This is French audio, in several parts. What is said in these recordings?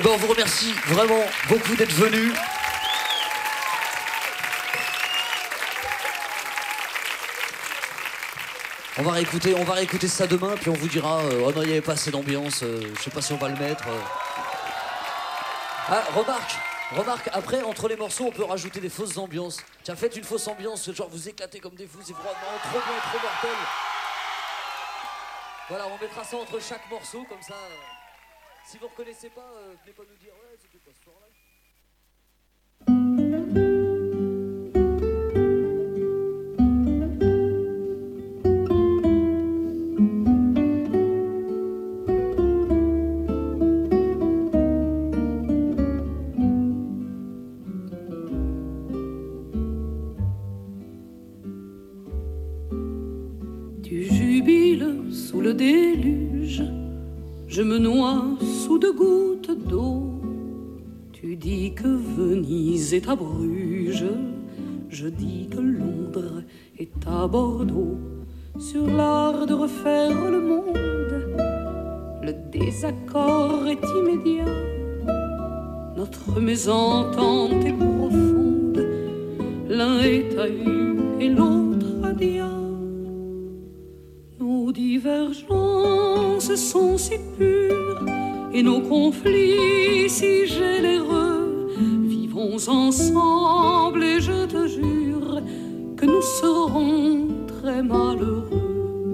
on vous remercie vraiment beaucoup d'être venus. On va réécouter ça demain, puis on vous dira oh non, il n'y avait pas assez d'ambiance, je sais pas si on va le mettre. Ah, remarque, après, entre les morceaux, on peut rajouter des fausses ambiances. Tiens, faites une fausse ambiance, genre vous éclatez comme des fous, c'est vraiment trop bien, trop mortel. Voilà, on mettra ça entre chaque morceau, comme ça. Si vous reconnaissez pas, venez pas nous dire ouais, c'était pas ce soir-là. Sous le déluge, je me noie sous 2 gouttes d'eau. Tu dis que Venise est à Bruges, je dis que Londres est à Bordeaux. Sur l'art de refaire le monde, le désaccord est immédiat. Notre mésentente est profonde, l'un est à U et l'autre à Dia. Nos divergences sont si pures et nos conflits si généreux. Vivons ensemble et je te jure que nous serons très malheureux.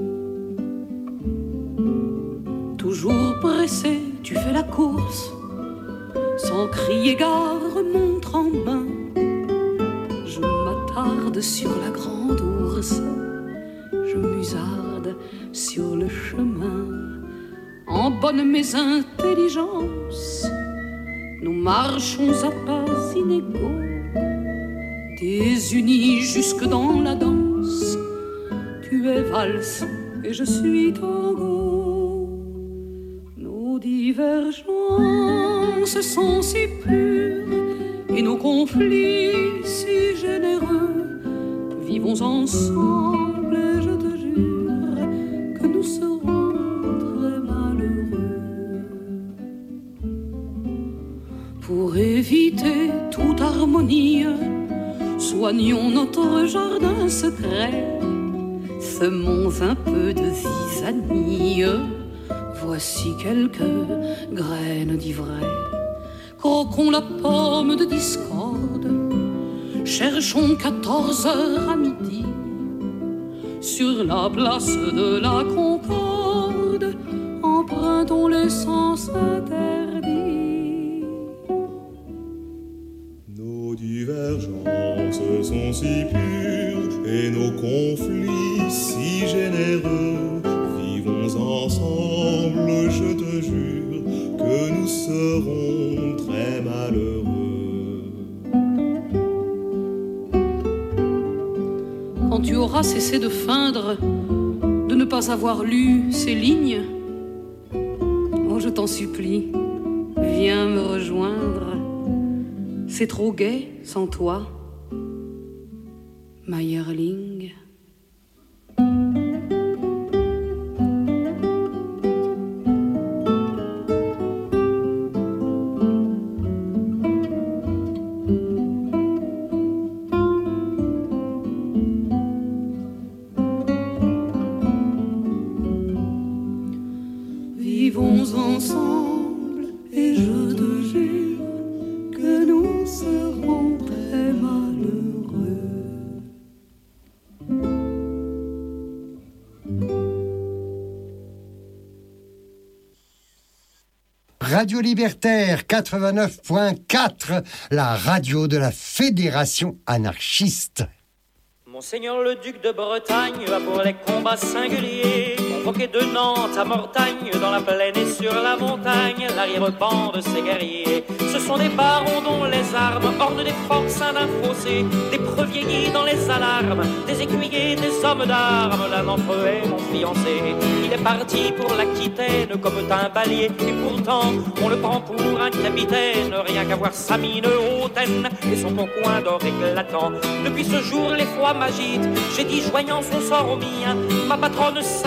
Toujours pressé, tu fais la course, sans crier gare, montre en main. Je m'attarde sur la grande ours, je musarde sur le chemin. En bonne mésintelligence, nous marchons à pas inégaux, désunis jusque dans la danse. Tu es valse et je suis tango. Nos divergences sont si pures et nos conflits si généreux. Vivons ensemble et je te jure que nous serons très malheureux. Pour éviter toute harmonie, soignons notre jardin secret. Semons un peu de zizanie. Voici quelques graines d'ivraie. Croquons la pomme de discorde. Cherchons 14 heures à midi sur la place de la Concorde. Empruntons les sens interdits. Nos divergences sont si pures et nos conflits si généreux. Vivons ensemble, je te jure que nous serons très malheureux. Quand tu auras cessé de feindre de ne pas avoir lu ces lignes, oh je t'en supplie, viens me rejoindre. C'est trop gai sans toi, Mayerling. Vivons ensemble et je te jure que nous serons très malheureux. Radio Libertaire 89.4, la radio de la Fédération anarchiste. Monseigneur le duc de Bretagne a pour les combats singuliers convoqué de Nantes à Mortagne, dans la plaine et sur la montagne, l'arrière-ban de ses guerriers. Ce sont des barons dont les armes ornent des forces d'un fossé, des preux vieillis dans les alarmes, des écuyers, des hommes d'armes. L'un d'entre eux est mon fiancé. Il est parti pour l'Aquitaine comme un balier, et pourtant on le prend pour un capitaine. Rien qu'à voir sa mine hautaine et son bon coin d'or éclatant. Depuis ce jour les fois m'agitent, j'ai dit joignant son sort au mien, ma patronne sainte Brigitte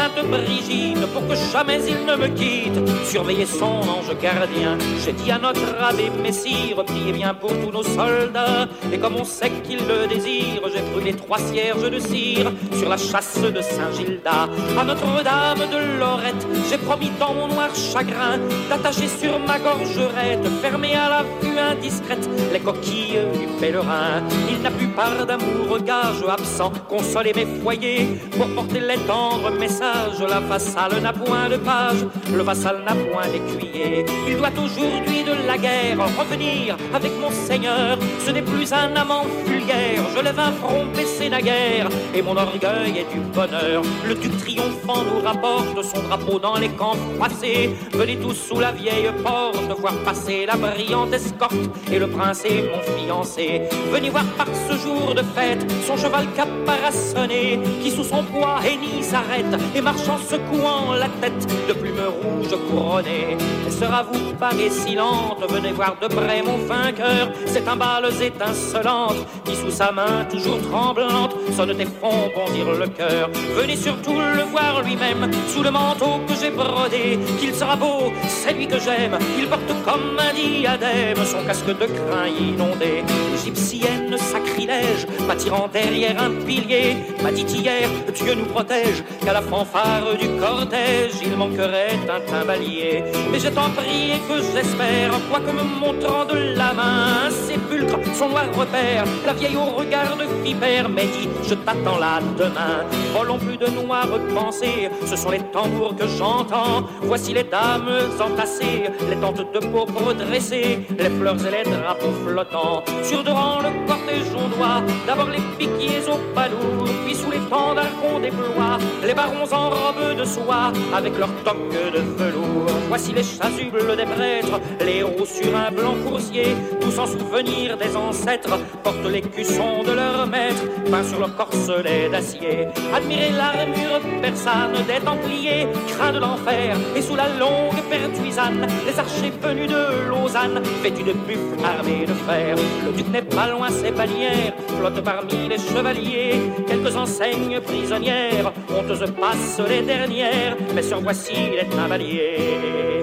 rigide pour que jamais il ne me quitte. Surveiller son ange gardien. J'ai dit à notre abbé Messire, priez bien pour tous nos soldats. Et comme on sait qu'il le désire, j'ai brûlé 3 cierges de cire sur la chasse de Saint-Gildas. À Notre-Dame de Lorette, j'ai promis dans mon noir chagrin d'attacher sur ma gorgerette, fermée à la vue indiscrète, les coquilles du pèlerin. Il n'a plus part d'amour, gage absent, consoler mes foyers, pour porter les tendres messages. La vassale n'a point de page, le vassal n'a point d'écuyer. Il doit aujourd'hui de la guerre revenir avec mon seigneur. Ce n'est plus un amant vulgaire, je lève un front baissé naguère, et mon orgueil est du bonheur. Le duc triomphant nous rapporte son drapeau dans les camps froissés. Venez tous sous la vieille porte voir passer la brillante escorte et le prince et mon fiancé. Venez voir par ce jour de fête son cheval caparaçonné qui sous son poids hennit s'arrête et marche en secouant la tête de plumes rouges couronnées. Elle sera vous paraît silente, venez voir de près mon vainqueur, ces timbales étincelantes qui sous sa main toujours tremblante sonnent et font bondir le cœur. Venez surtout le voir lui-même sous le manteau que j'ai brodé, qu'il sera beau, c'est lui que j'aime, il porte comme un diadème son casque de crin inondé. Égyptienne sacrilège, m'attirant derrière un pilier, m'a dit hier, Dieu nous protège, qu'à la fanfare du cortège il manquerait un timbalier. Mais j'ai tant prié que j'espère, quoique me montrant de la main un sépulcre, son noir repère, la vieille au regard de vipère, mais dit, je t'attends là demain. Volons plus de noires pensées, ce sont les tambours que j'entends. Voici les dames entassées, les tentes de pourpre dressées, les fleurs et les drapeaux flottants. Sur de rang le cortège ondoie, d'abord les piquiers au palourd, puis sous les pendards qu'on déploie, les barons en robe de soie, avec leurs toques de velours. Voici les chasubles des prêtres, les héros sur un blanc coursier, tous en souvenir des ancêtres, portent les cuissons de leurs maîtres, peints sur leur corselet d'acier. Admirez l'armure persane des Templiers, craint de l'enfer, et sous la longue pertuisane, les archers venus de Lausanne, vêtus de buffles armés de fer. Le duc n'est pas loin, ses bannières flottent parmi les chevaliers, quelques enseignes prisonnières, honteuses passent les dernières, mais survoici les timbaliers.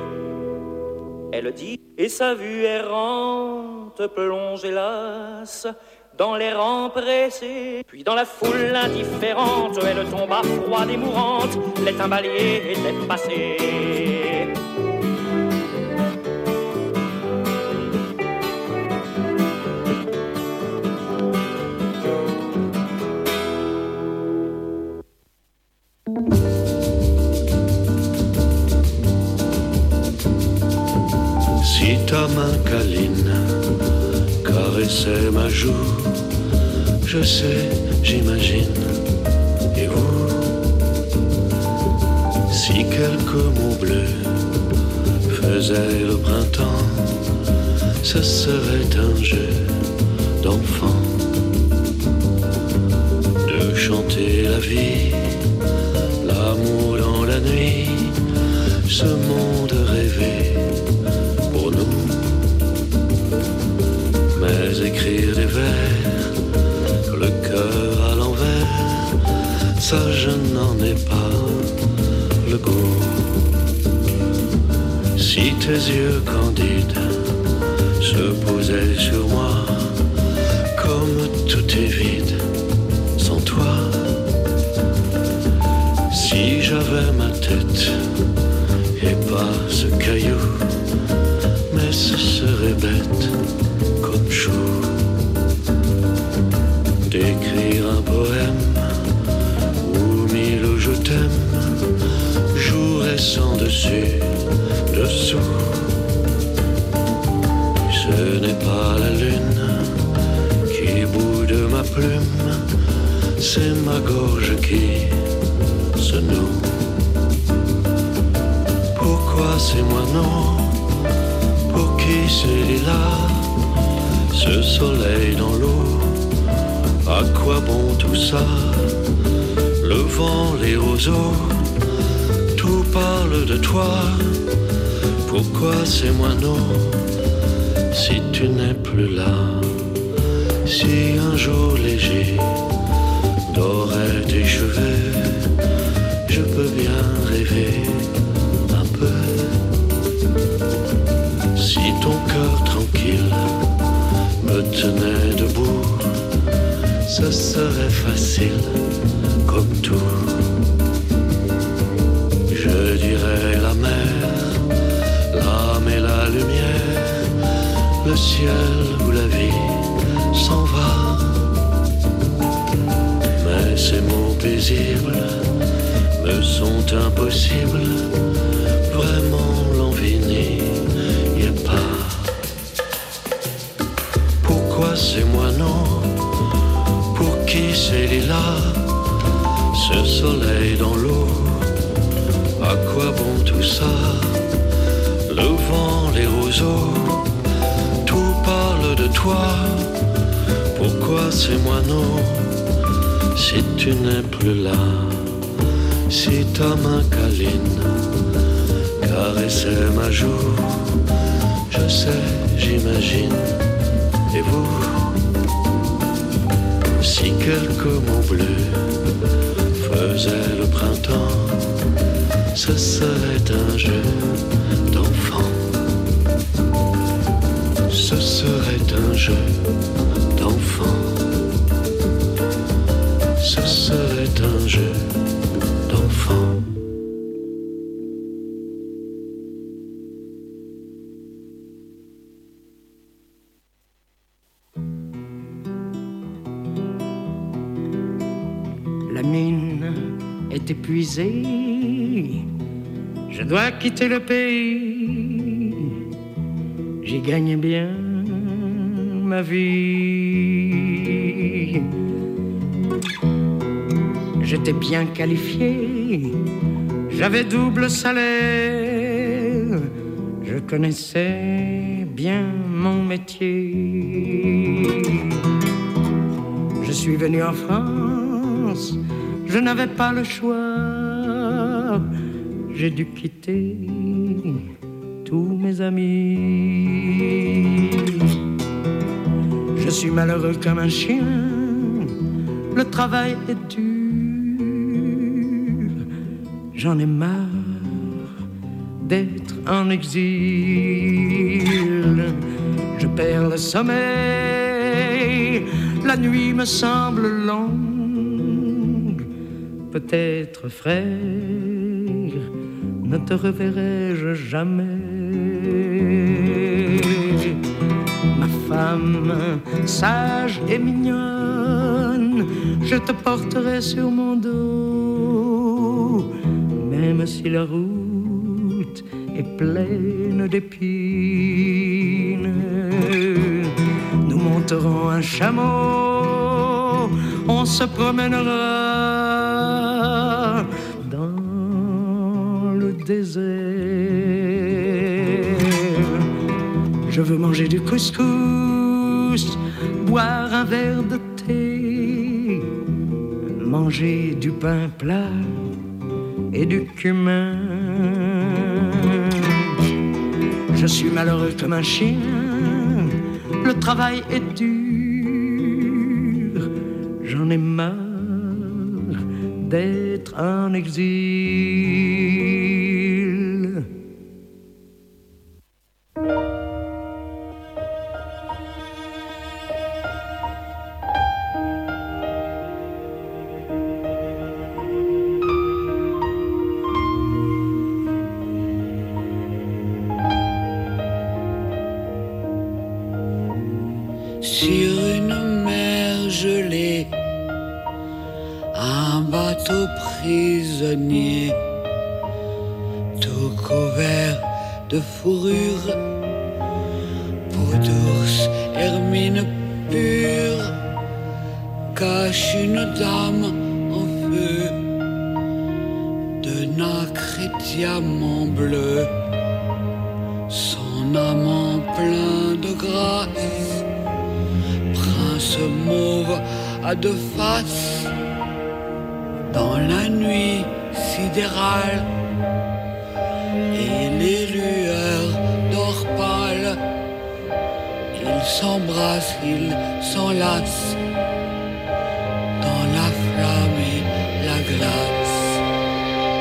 Elle dit, et sa vue errante plonge hélas dans les rangs pressés, puis dans la foule indifférente, elle tomba froide et mourante, les timbaliers étaient passés. Si ta main câline caressait ma joue, je sais, j'imagine, et vous, si quelques mots bleus faisaient le printemps, ce serait un jeu d'enfant de chanter la vie, l'amour dans la nuit, ce monde rêvé pour nous. Mais écrire des vers, le cœur à l'envers, ça je n'en ai pas le goût. Si tes yeux candides se posaient sur moi, comme tout est vide sans toi, si j'avais ma tête et pas ce caillou, mais ce serait bête comme chou d'écrire un poème où mille je t'aime joueraient sans dessus dessous. Ce n'est pas la lune qui boude ma plume, c'est ma gorge qui se noue. Pourquoi ces moineaux, pour qui c'est là, ce soleil dans l'eau, à quoi bon tout ça? Le vent, les roseaux, tout parle de toi. Pourquoi ces moineaux, si tu n'es plus là? Si un jour léger dorait tes cheveux, je peux bien rêver un peu. Si ton cœur tranquille me tenait debout, ce serait facile comme tout. Je dirais la mer, l'âme et la lumière, le ciel où la vie s'en va. Mais ces mots paisibles me sont impossibles, vraiment l'envie n'y est pas. Pourquoi ces moineaux, pour qui ces lilas, ce soleil dans l'eau, à quoi bon tout ça? Le vent, les roseaux, tout parle de toi. Pourquoi ces moineaux, si tu n'es plus là? Si ta main câline caressait ma joue, je sais, j'imagine, et vous? Si quelques mots bleus faisaient le printemps, ce serait un jeu d'enfant. Ce serait un jeu d'enfant. Ce serait un jeu d'enfant. La mine est épuisée, je dois quitter le pays. J'y gagne bien ma vie. J'étais bien qualifié, j'avais double salaire, je connaissais bien mon métier. Je suis venu en France, je n'avais pas le choix, j'ai dû quitter tous mes amis. Je suis malheureux comme un chien, le travail est dur, j'en ai marre d'être en exil. Je perds le sommeil, la nuit me semble longue. Peut-être, frère, ne te reverrai-je jamais. Ma femme, sage et mignonne, je te porterai sur mon dos, même si la route est pleine d'épines. Nous monterons un chameau, on se promènera dans le désert. Je veux manger du couscous, boire un verre de thé, manger du pain plat et du cumin. Je suis malheureux comme un chien, le travail est dur, j'en ai marre d'être en exil. Sur une mer gelée, un bateau prisonnier, tout couvert de fourrure, peau d'ours, hermine pure, cache une dame en feu, de nacre et diamants bleus, son amant plein de grâce, prince mauve à deux faces, dans la nuit sidérale, et les lueurs d'or pâle, ils s'embrassent, ils s'enlacent, dans la flamme et la glace.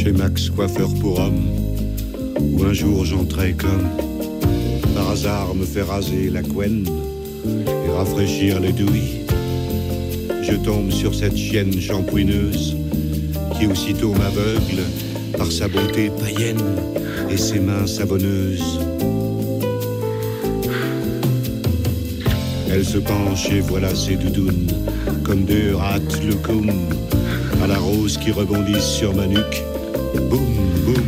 chez Max coiffeur pour homme, où un jour j'entrais comme par hasard me faire raser la couenne et rafraîchir les douilles. Je tombe sur cette chienne shampouineuse qui aussitôt m'aveugle par sa beauté païenne et ses mains savonneuses. Elle se penche et voilà ses doudounes comme deux rats le coum à la rose qui rebondissent sur ma nuque. Boum, boum.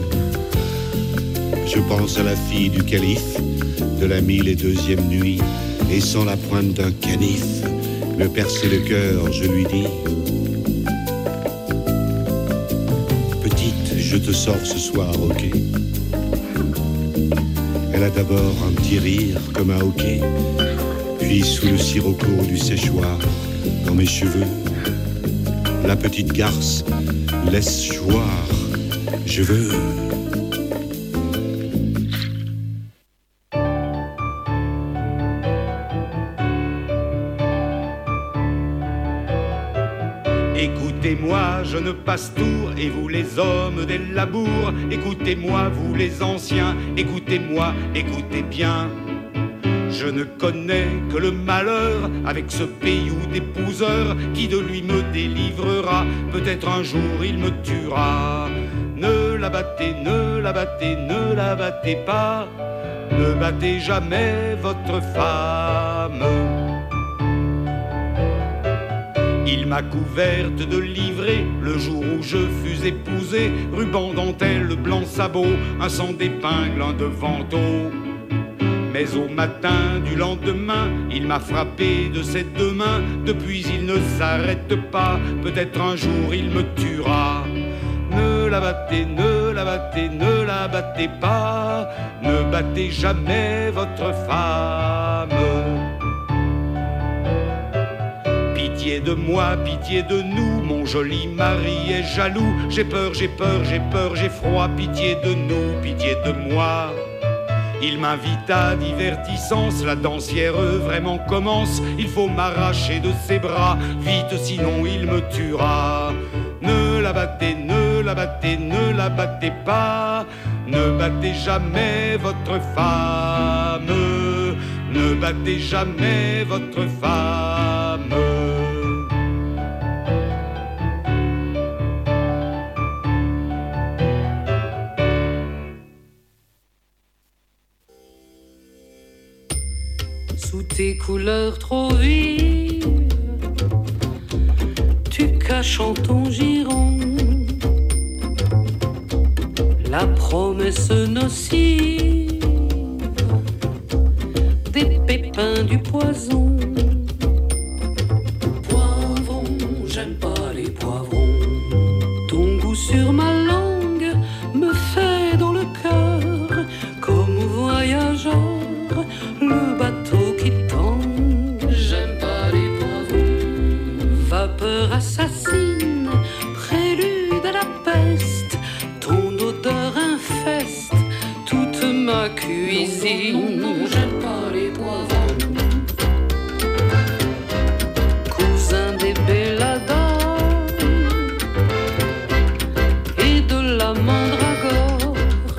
Je pense à la fille du calife de la 1002e nuit, et sans la pointe d'un canif me percer le cœur, je lui dis: petite, je te sors ce soir, ok? Elle a d'abord un petit rire comme un hoquet, puis sous le sirocco du séchoir, dans mes cheveux, la petite garce laisse choir. Je veux. Écoutez-moi, jeune pastour, et vous les hommes des labours, écoutez-moi, vous les anciens, écoutez-moi, écoutez bien. Je ne connais que le malheur avec ce péou d'épouseur qui de lui me délivrera. Peut-être un jour il me tuera. Ne la battez, ne la battez, ne la battez pas. Ne battez jamais votre femme. Il m'a couverte de livrée le jour où je fus épousé. Ruban, dentelle, blanc sabot, un sang d'épingle, un de vantaux. Mais au matin du lendemain, il m'a frappé de ses deux mains. Depuis il ne s'arrête pas, peut-être un jour il me tuera. Ne la battez, ne la battez, ne la battez pas. Ne battez jamais votre femme. Pitié de moi, pitié de nous, mon joli mari est jaloux. J'ai peur, j'ai peur, j'ai peur, j'ai froid. Pitié de nous, pitié de moi. Il m'invite à divertissance, la dansière vraiment commence. Il faut m'arracher de ses bras, vite sinon il me tuera. Ne la battez, ne la battez, ne la battez pas. Ne battez jamais votre femme. Ne battez jamais votre femme. Sous tes couleurs trop vives, tu caches en ton giron la promesse nocive des pépins du poison. Poivron, j'aime pas les poivrons. Ton goût sur ma langue me fait dans le cœur, comme voyageur, le bateau qui tangue. J'aime pas les poivrons. Vapeur assassine, prélude à la peste, ton odeur infeste toute ma cuisine. Non, j'aime pas les poivrons. Cousin des belladons et de la mandragore,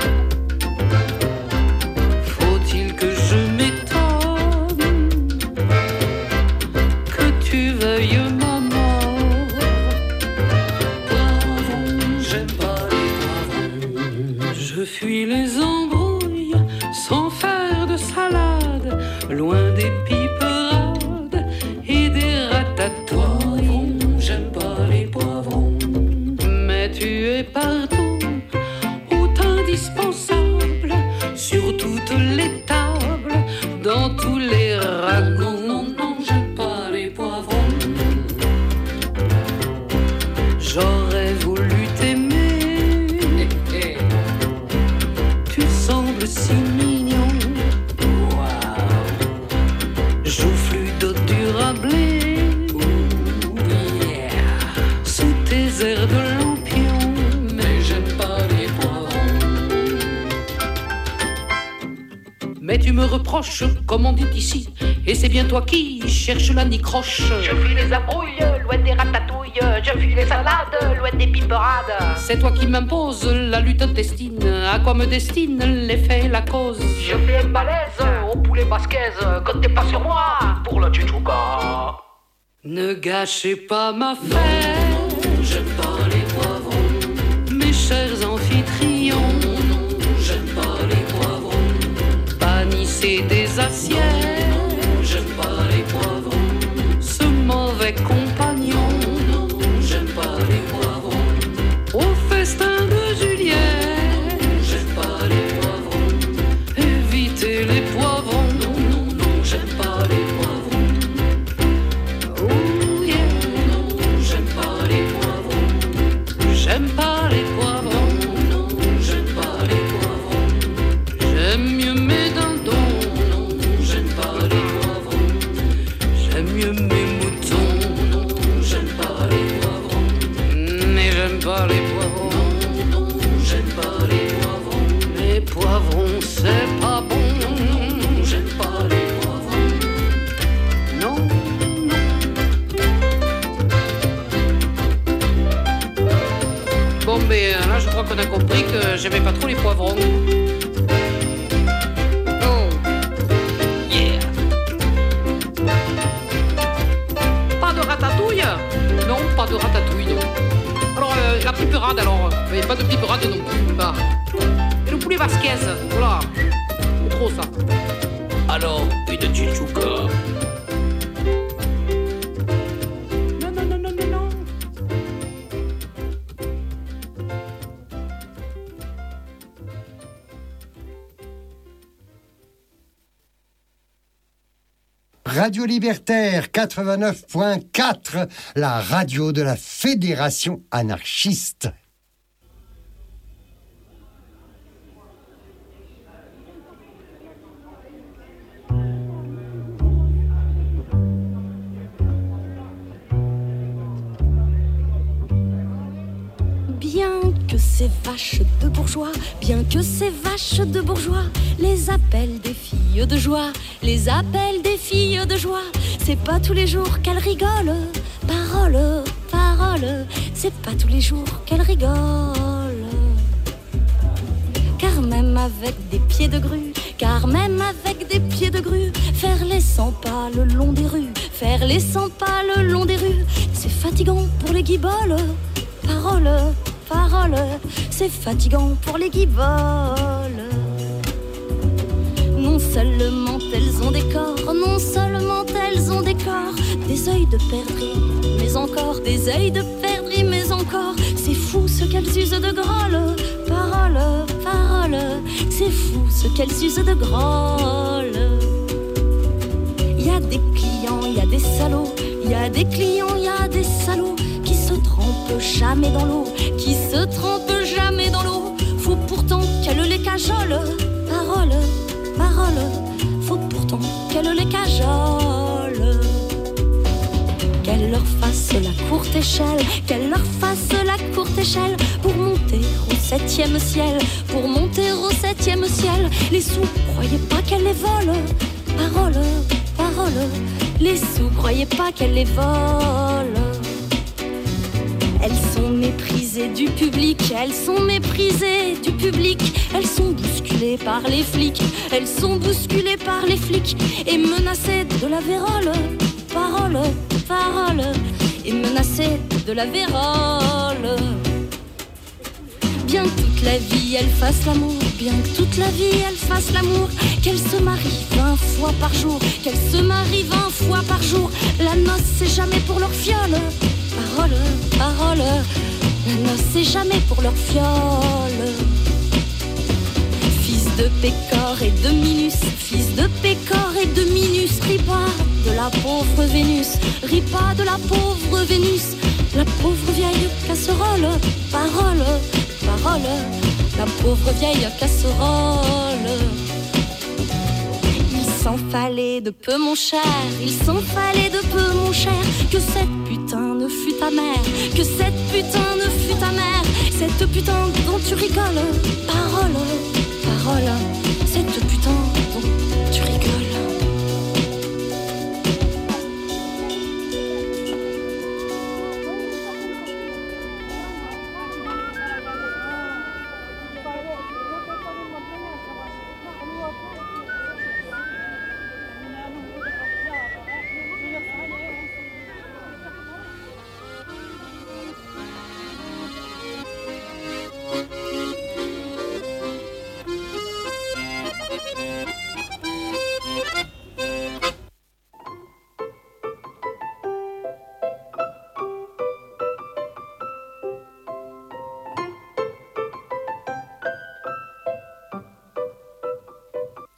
faut-il que je m'étonne que tu veuilles ma mort? Poivrons, j'aime pas les poivrons. Je fuis les embrouilles sans faire de salade, loin des piperades et des ratatouilles. J'aime pas les poivrons, mais tu es partout, tout indispensable, sur toutes les tables, dans tous les ragots. Non, non, j'aime pas les poivrons. J'aurais voulu t'aimer, tu sembles si mignon. Joufflu d'eau durablée, sous tes airs de lampion. Mais j'aime pas les poivrons. Mais tu me reproches, comme on dit ici, et c'est bien toi qui cherches la nicroche. Je fuis les embrouilles, loin des ratatouilles, fille, je fuis les salades, loin des piperades. C'est toi qui m'imposes la lutte intestine. À quoi me destine l'effet, la cause? Je fais un balèze au poulet basquaise, comptez pas sur moi pour le tchouchouka. Ne gâchez pas ma fête, j'aime pas les poivrons. Mes chers amphitryons, non, j'aime pas les poivrons. Bannissez des assiettes, j'aime pas les poivrons. Ce mauvais compagnon, non, j'aime pas les poivrons. Au festin de Juliette, j'aime pas les poivrons. Évitez les poivrons, non, non, non, j'aime pas les poivrons. Oh yeah, non, j'aime pas les poivrons. J'aime pas les poivrons, non, j'aime pas les poivrons. J'aime mieux mes dindons, non, j'aime pas les poivrons. J'aime mieux mes moutons, non, j'aime pas les poivrons. Mais j'aime pas les poivrons, non, non, j'aime pas les poivrons. Les poivrons c'est pas bon, non, j'aime pas les poivrons. Non, non. Bon mais là je crois qu'on a compris que j'aimais pas trop les poivrons. Oh, yeah. Pas de ratatouille? Non, pas de ratatouille, non. Alors, la piperade, alors. Mais pas de piperade non plus. Bah. Et le poulet basquez, voilà. C'est trop ça. Alors, une tchouchouka. Non, non, non, non, non, non. Radio Libertaire 89.4, la radio de la Fédération anarchiste. Bien que ces vaches de bourgeois, bien que ces vaches de bourgeois, les appellent des filles de joie, les appellent des filles de joie. C'est pas tous les jours qu'elles rigolent, parole, parole, c'est pas tous les jours qu'elles rigolent. Car même avec des pieds de grue, car même avec des pieds de grue, faire les 100 pas le long des rues, faire les 100 pas le long des rues, c'est fatigant pour les guiboles. Parole, parole, c'est fatigant pour les guiboles. Non seulement elles ont des corps, non seulement elles ont des corps, des œils de perdrix, mais encore des œils de perdrix, mais encore. C'est fou ce qu'elles usent de grolle. Parole, parole, c'est fou ce qu'elles usent de grolle. Il y a des clients, il y a des salauds, il y a des clients, il y a des salauds qui se trempent jamais dans l'eau, qui se trempent jamais dans l'eau. Faut pourtant qu'elle les cajole. Parole, parole, faut pourtant qu'elle les cajole. Qu'elle leur fasse la courte échelle, qu'elle leur fasse la courte échelle pour monter au 7e ciel, pour monter au 7e ciel. Les sous, croyez pas qu'elle les vole. Parole, parole, les sous, croyez pas qu'elle les vole. Elles sont méprisées du public, elles sont méprisées du public. Elles sont bousculées par les flics, elles sont bousculées par les flics et menacées de la vérole. Parole, parole, et menacées de la vérole. Bien que toute la vie elle fasse l'amour, bien que toute la vie elle fasse l'amour, qu'elle se marie 20 fois par jour, qu'elle se marie 20 fois par jour. La noce c'est jamais pour leur fiole. Parole, parole, la noce c'est jamais pour leur fiole. Fils de Pécor et de Minus, fils de Pécor et de Minus, ris pas de la pauvre Vénus, ris pas de la pauvre Vénus, la pauvre vieille casserole. Parole, parole, la pauvre vieille casserole. Il s'en fallait de peu mon cher, il s'en fallait de peu mon cher, que cette putain ne fût ta mère, que cette putain ne fût ta mère, cette putain dont tu rigoles. Parole, parole, cette putain dont tu rigoles.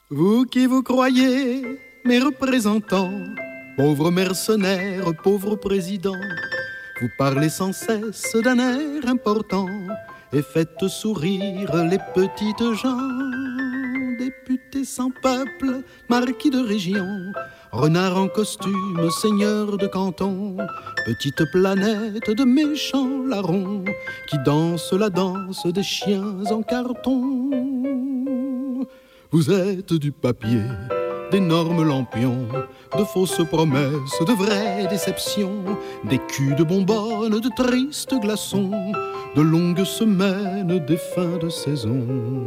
Vous qui vous croyez mes représentants, pauvres mercenaires, pauvres présidents, vous parlez sans cesse d'un air important et faites sourire les petites gens. Députés sans peuple, marquis de région, renard en costume, seigneur de canton, petite planète de méchants larrons qui dansent la danse des chiens en carton. Vous êtes du papier, d'énormes lampions, de fausses promesses, de vraies déceptions, des culs de bonbonnes, de tristes glaçons, de longues semaines, des fins de saison.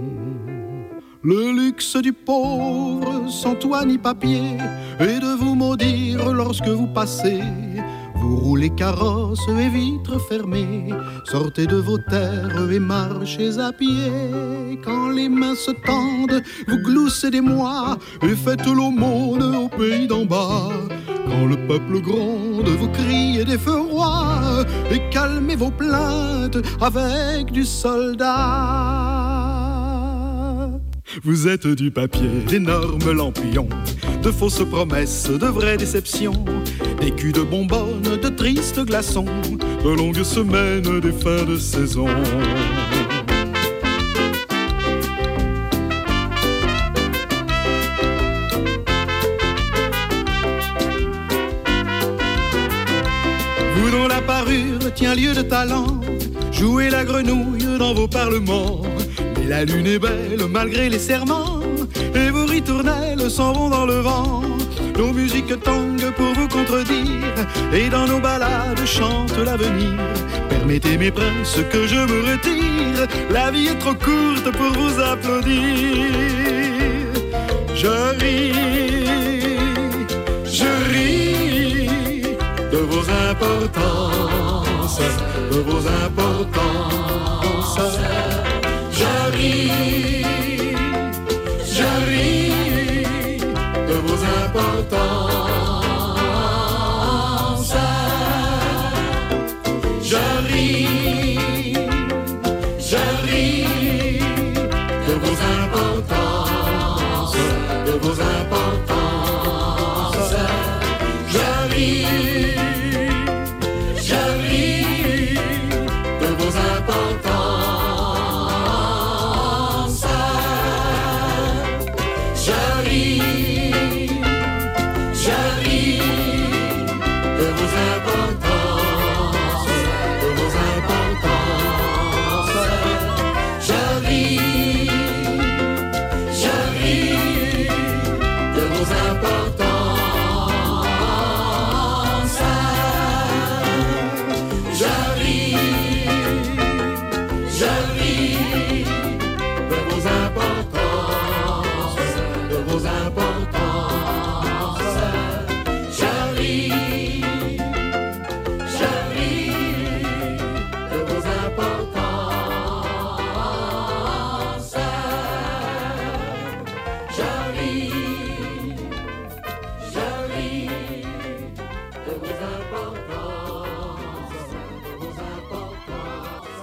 Le luxe du pauvre, sans toit ni papier, est de vous maudire lorsque vous passez. Vous roulez carrosses et vitres fermées, sortez de vos terres et marchez à pied. Quand les mains se tendent, vous gloussez des mois et faites l'aumône au pays d'en bas. Quand le peuple gronde, vous criez des feux rois et calmez vos plaintes avec du soldat. Vous êtes du papier, d'énormes lampions, de fausses promesses, de vraies déceptions, des culs de bonbonnes, de tristes glaçons, de longues semaines, des fins de saison. Vous dont la parure tient lieu de talent, jouez la grenouille dans vos parlements. Mais la lune est belle malgré les serments, et vos ritournelles s'en vont dans le vent. Nos musiques tanguent pour vous contredire, et dans nos ballades chante l'avenir. Permettez mes princes que je me retire, la vie est trop courte pour vous applaudir. Je ris de vos importances, de vos importances. Je ris de vos importances. Je ris de vos importances, de vos importances. Je ris de vos importances. Je ris de vos importances, de vos importances. Je ris de vos importances. Je ris de vos importances, de vos importances. Je ris de vos importances. Je ris de vos importances, de vos importances.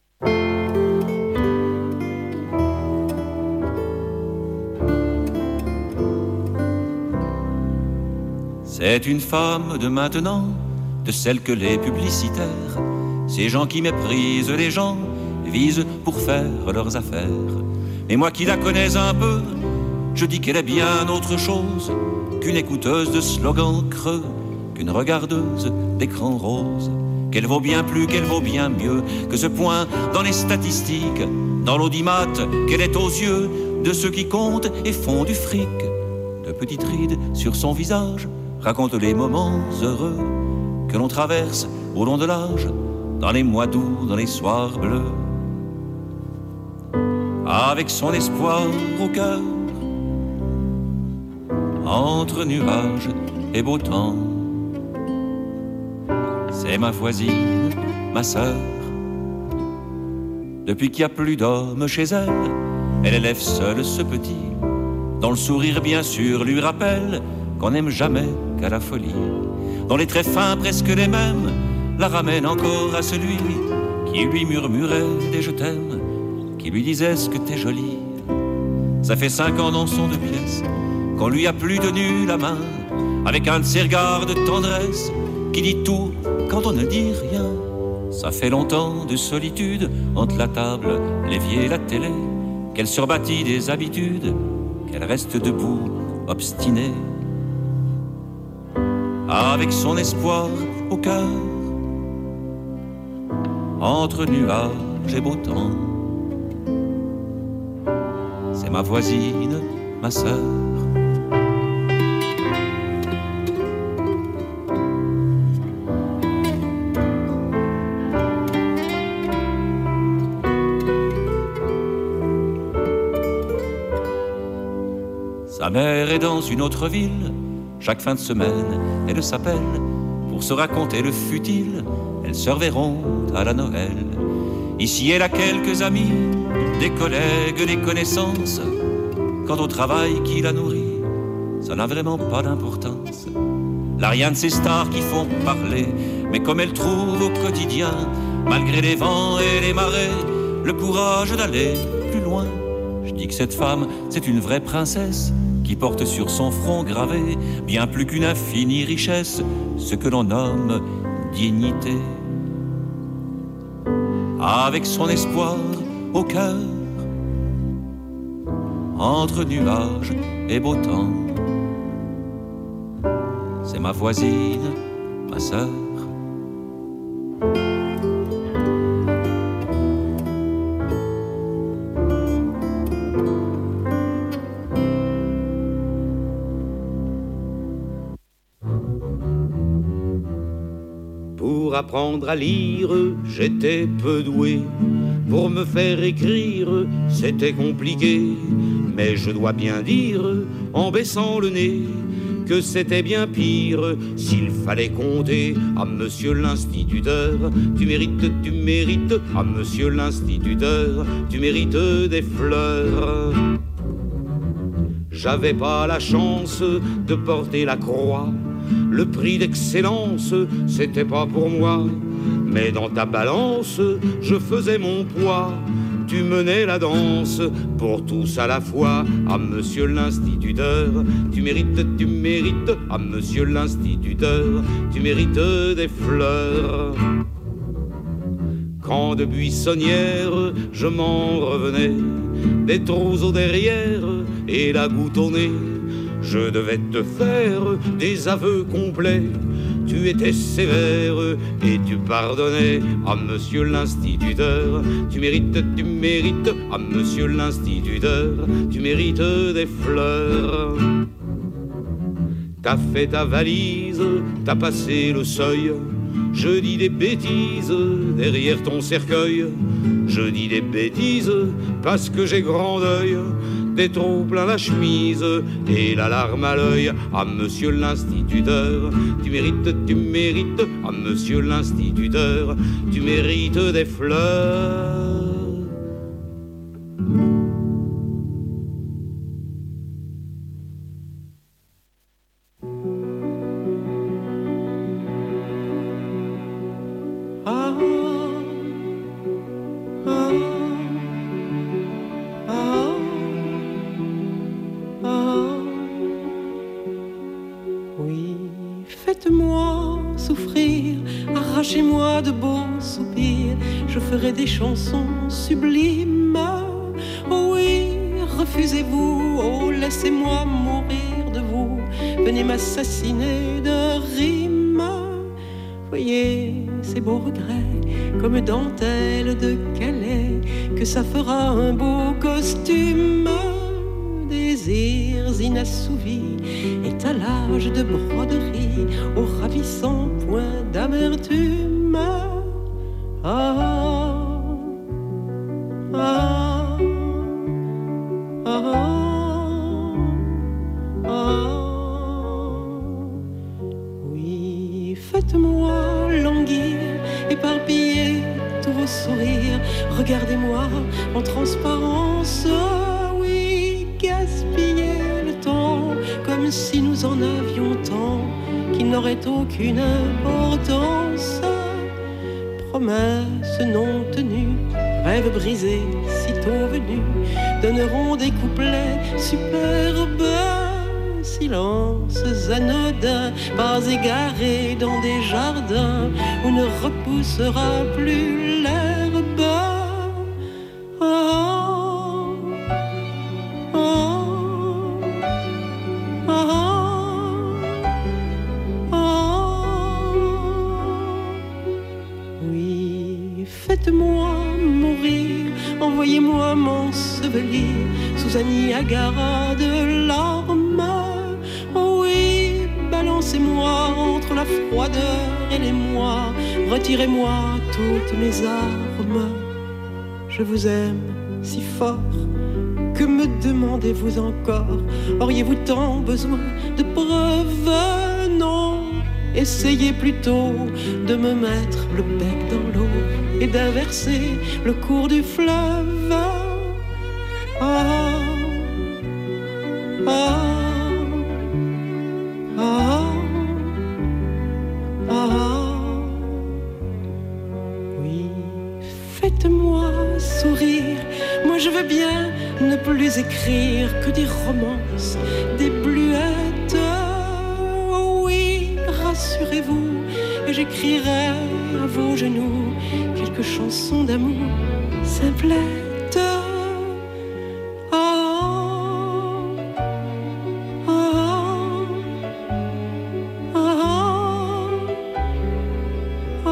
C'est une femme de maintenant, de celle que les publicitaires, ces gens qui méprisent les gens, visent pour faire leurs affaires. Mais moi qui la connais un peu, je dis qu'elle est bien autre chose qu'une écouteuse de slogans creux, qu'une regardeuse d'écran rose. Qu'elle vaut bien plus, qu'elle vaut bien mieux que ce point dans les statistiques, dans l'audimat, qu'elle est aux yeux de ceux qui comptent et font du fric. De petites rides sur son visage raconte les moments heureux que l'on traverse au long de l'âge, dans les mois d'août, dans les soirs bleus. Avec son espoir au cœur, entre nuages et beau temps, c'est ma voisine, ma sœur. Depuis qu'il n'y a plus d'hommes chez elle, elle élève seule ce petit, dont le sourire bien sûr lui rappelle qu'on n'aime jamais qu'à la folie, dont les traits fins presque les mêmes la ramènent encore à celui qui lui murmurait des je t'aime, qui lui disait ce que t'es jolie. Ça fait 5 ans dans son 2 pièces qu'on lui a plus tenu la main, avec un de ses regards de tendresse qui dit tout quand on ne dit rien. Ça fait longtemps de solitude entre la table, l'évier et la télé, qu'elle surbâtit des habitudes, qu'elle reste debout, obstinée, avec son espoir au cœur, entre nuages et beau temps. C'est ma voisine, ma sœur. Sa mère est dans une autre ville. Chaque fin de semaine, elle s'appelle pour se raconter le futile. Elles se reverront à la Noël. Ici, elle a quelques amis, des collègues, des connaissances. Quant au travail qui la nourrit, ça n'a vraiment pas d'importance. Là, rien de ces stars qui font parler, mais comme elle trouve au quotidien, malgré les vents et les marées, le courage d'aller plus loin. Je dis que cette femme, c'est une vraie princesse qui porte sur son front gravé bien plus qu'une infinie richesse, ce que l'on nomme dignité. Avec son espoir au cœur, entre nuages et beau temps, c'est ma voisine, ma sœur. Pour apprendre à lire, j'étais peu doué. Pour me faire écrire, c'était compliqué. Mais je dois bien dire, en baissant le nez, que c'était bien pire s'il fallait compter. Ah, monsieur l'instituteur, tu mérites, ah, monsieur l'instituteur, tu mérites des fleurs. J'avais pas la chance de porter la croix. Le prix d'excellence, c'était pas pour moi. Mais dans ta balance, je faisais mon poids. Tu menais la danse pour tous à la fois. Ah, monsieur l'instituteur, tu mérites, ah, monsieur l'instituteur, tu mérites des fleurs. Quand de buissonnière, je m'en revenais, des trousseaux derrière et la goutte au nez, je devais te faire des aveux complets. Tu étais sévère et tu pardonnais. Ah, monsieur l'instituteur, tu mérites, ah, monsieur l'instituteur, tu mérites des fleurs. T'as fait ta valise, t'as passé le seuil. Je dis des bêtises derrière ton cercueil. Je dis des bêtises parce que j'ai grand deuil. Des trous plein la chemise et la larme à l'œil. Ah, monsieur l'instituteur, tu mérites, ah, monsieur l'instituteur, tu mérites des fleurs. Arrachez-moi de beaux soupirs, je ferai des chansons sublimes. Oh oui, refusez-vous, oh laissez-moi mourir de vous. Venez m'assassiner de rimes. Voyez ces beaux regrets, comme dentelle de Calais, que ça fera un beau costume. Désirs inassouvis, étalage de broderie, au ravissant point d'amertume. Ah, ah, ah, ah. Oui, faites-moi languir, éparpiller tous vos sourires. Regardez-moi en transparence. Gaspiller le temps comme si nous en avions tant qu'il n'aurait aucune importance. Promesse non tenue, rêve brisé, sitôt venu, donneront des couplets superbes. Silences anodins, pas égarés dans des jardins où ne repoussera plus l'herbe. Oh, oh, oh, oh. Oui, faites-moi mourir, envoyez-moi m'ensevelir sous un Niagara de larmes. Balancez-moi entre la froideur et les mois, retirez-moi toutes mes armes. Je vous aime si fort, que me demandez-vous encore? Auriez-vous tant besoin de preuves? Non, essayez plutôt de me mettre le bec dans l'eau et d'inverser le cours du fleuve. Ah, ah. Je veux bien ne plus écrire que des romances, des bluettes. Oh oui, rassurez-vous, et j'écrirai à vos genoux quelques chansons d'amour simplettes. Oh, oh, oh, oh,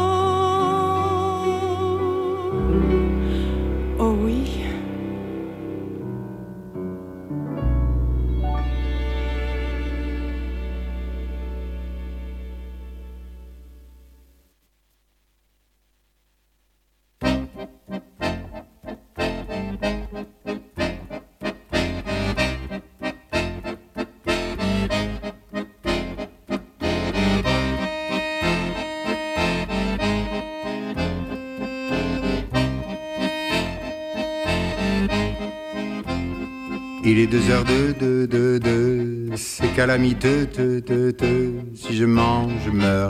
oh oui. Il est 2h02, c'est calamiteux, si je mange, je meurs.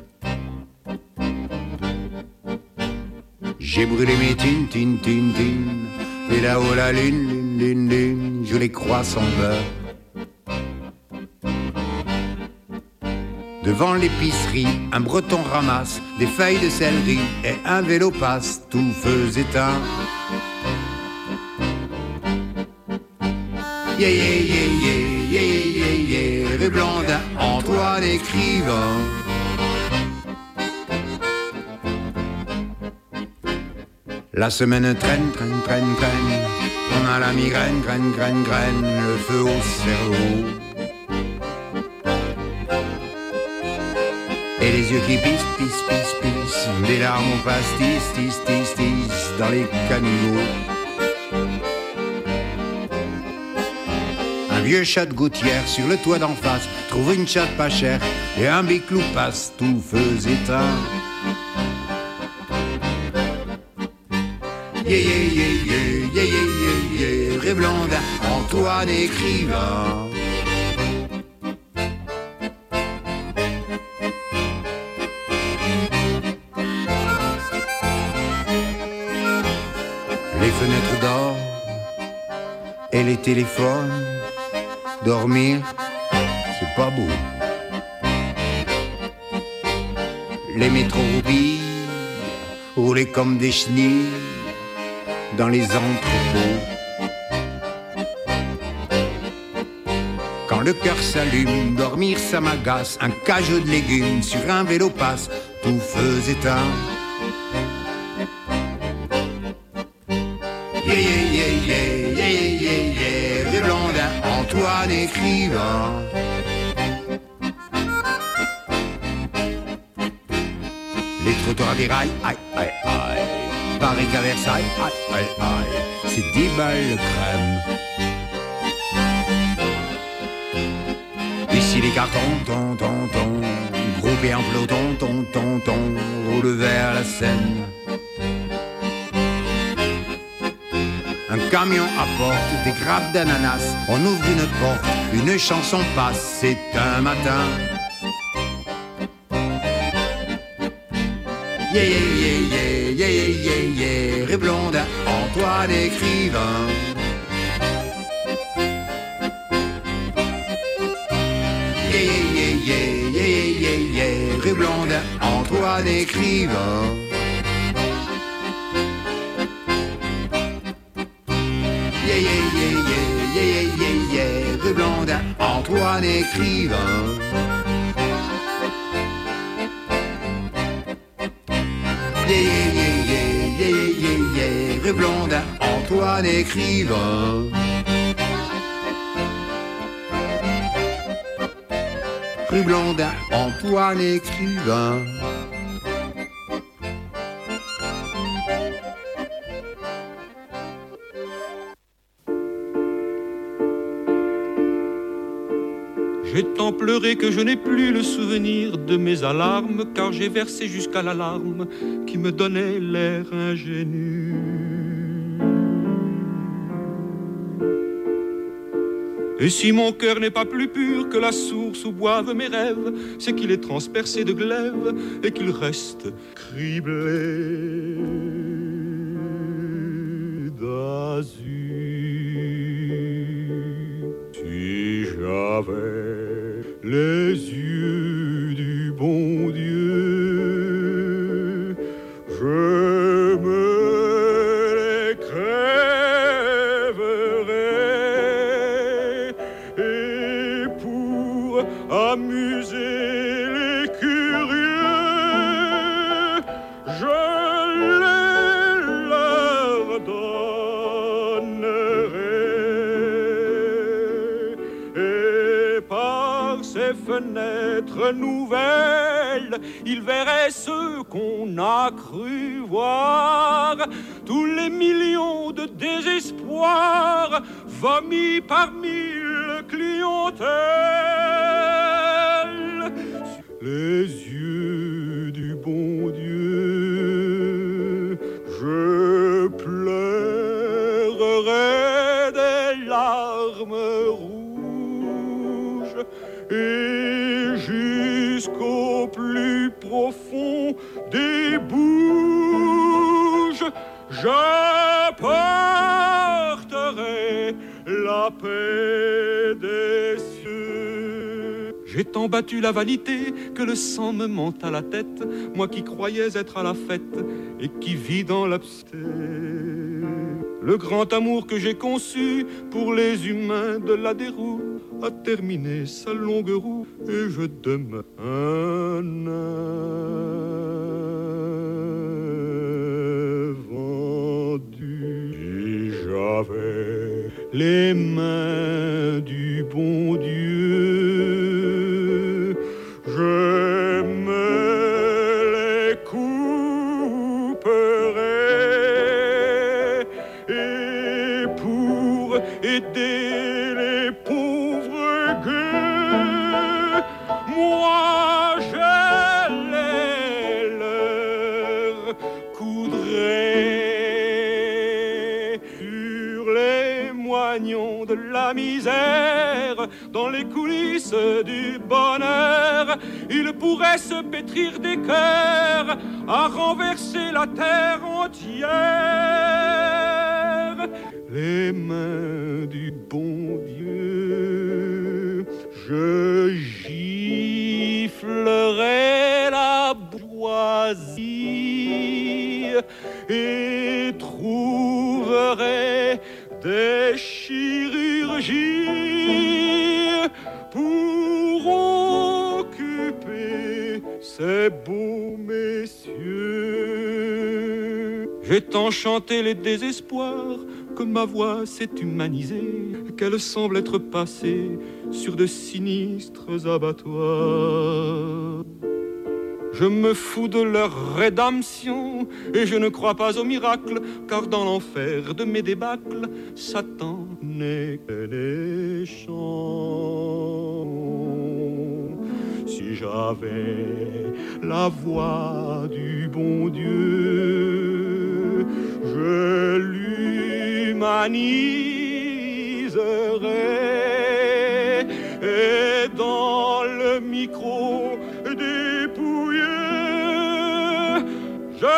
J'ai brûlé mes thunes, et là-haut la lune, je les crois sans beurre. Devant l'épicerie, un breton ramasse des feuilles de céleri et un vélo passe, tout feu éteint. Yeah, yeah, yeah, yeah, yeah, yeah, yeah, rue Blondin, Antoine écrivain. La semaine traîne, on a la migraine, graine, le feu au cerveau. Et les yeux qui pissent, des larmes au pastis, tis, dans les caniveaux. Un vieux chat de gouttière sur le toit d'en face trouve une chatte pas chère et un biclou passe, tout feu éteint. Yeah, yeah, yeah, yeah, yeah, yeah, yeah, rue Blondin, Antoine écrivain. Les fenêtres d'or et les téléphones. Dormir, c'est pas beau. Les métros roupillent, roulés comme des chenilles dans les entrepôts. Quand le cœur s'allume, dormir ça m'agace. Un cajou de légumes sur un vélo passe, tout feu éteint. Yeah, yeah, yeah, yeah, yeah, yeah, yeah, rue Blondin, Antoine écrivain. Les trottoirs des rails, aïe, aïe, aïe. Paris qu'à Versailles, aïe, aïe, aïe. C'est 10 balles de crème. Ici les cartons, ton, groupés en peloton, ton, roule vers la Seine. Un camion apporte des grappes d'ananas. On ouvre une porte, une chanson passe. C'est un matin. Yeah, yeah, yeah, yeah, yeah, yeah, yeah, rue Blondin, Antoine écrivain. Antoine écrivain. Yeah, yeah, yeah, yeah, yeah, yeah, yeah, rue Blondin, Antoine écrivain. Yeah, yeah, yeah, yeah, yeah, yeah, yeah, rue Blondin, Antoine écrivain. Rue Blondin, Antoine écrivain. J'ai tant pleuré que je n'ai plus le souvenir de mes alarmes, car j'ai versé jusqu'à l'alarme qui me donnait l'air ingénu. Et si mon cœur n'est pas plus pur que la source où boivent mes rêves, c'est qu'il est transpercé de glaive et qu'il reste criblé d'azur. Si j'avais les yeux du bon Dieu, je me les crèverais, et pour amuser les curieux, je les leur donnerais. Et par ces fenêtres nouvelles, ils verraient ce qu'on a cru voir, tous les millions de désespoir vomis par mille clientèles. Les yeux du bon Dieu, je pleurerai des larmes rouges, et jusqu'au plus profond des bouges, j'apporterai la paix des cieux. J'ai tant battu la vanité que le sang me monte à la tête, moi qui croyais être à la fête et qui vis dans l'abcès. Le grand amour que j'ai conçu pour les humains de la déroute a terminé sa longue roue, et je demeure un invendu. Si j'avais les mains du bon Dieu, je me les couperais, et pour aider les pauvres gueux, moi je les leur coudrais. Sur les moignons de la misère, dans les coulisses du bonheur, il pourrait se pétrir des cœurs à renverser la terre entière. Les mains du bon Dieu, je giflerai la bourgeoisie et trouverai des chirurgies pour occuper ces beaux messieurs. J'ai tant chanté les désespoirs que ma voix s'est humanisée, qu'elle semble être passée sur de sinistres abattoirs. Je me fous de leur rédemption et je ne crois pas au miracle, car dans l'enfer de mes débâcles, Satan n'est que des chants. Si j'avais la voix du bon Dieu, je l'humaniserais, et dans le micro dépouillé, je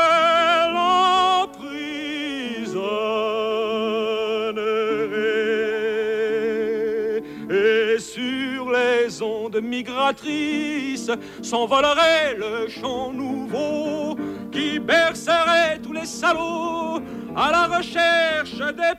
l'emprisonnerai, et sur les les ondes migratrices s'envolerait le chant nouveau qui bercerait tous les salauds à la recherche des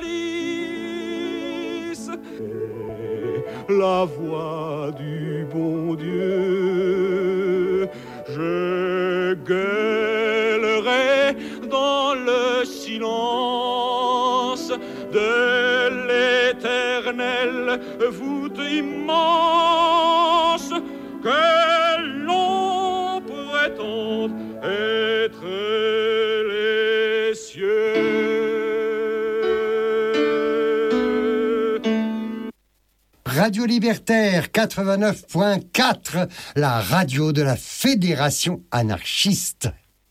polices. Et la voix du bon Dieu, je gueulerai dans le silence de l'éternelle voûte immense que l'on prétend être les cieux. Radio Libertaire 89.4, la radio de la Fédération anarchiste.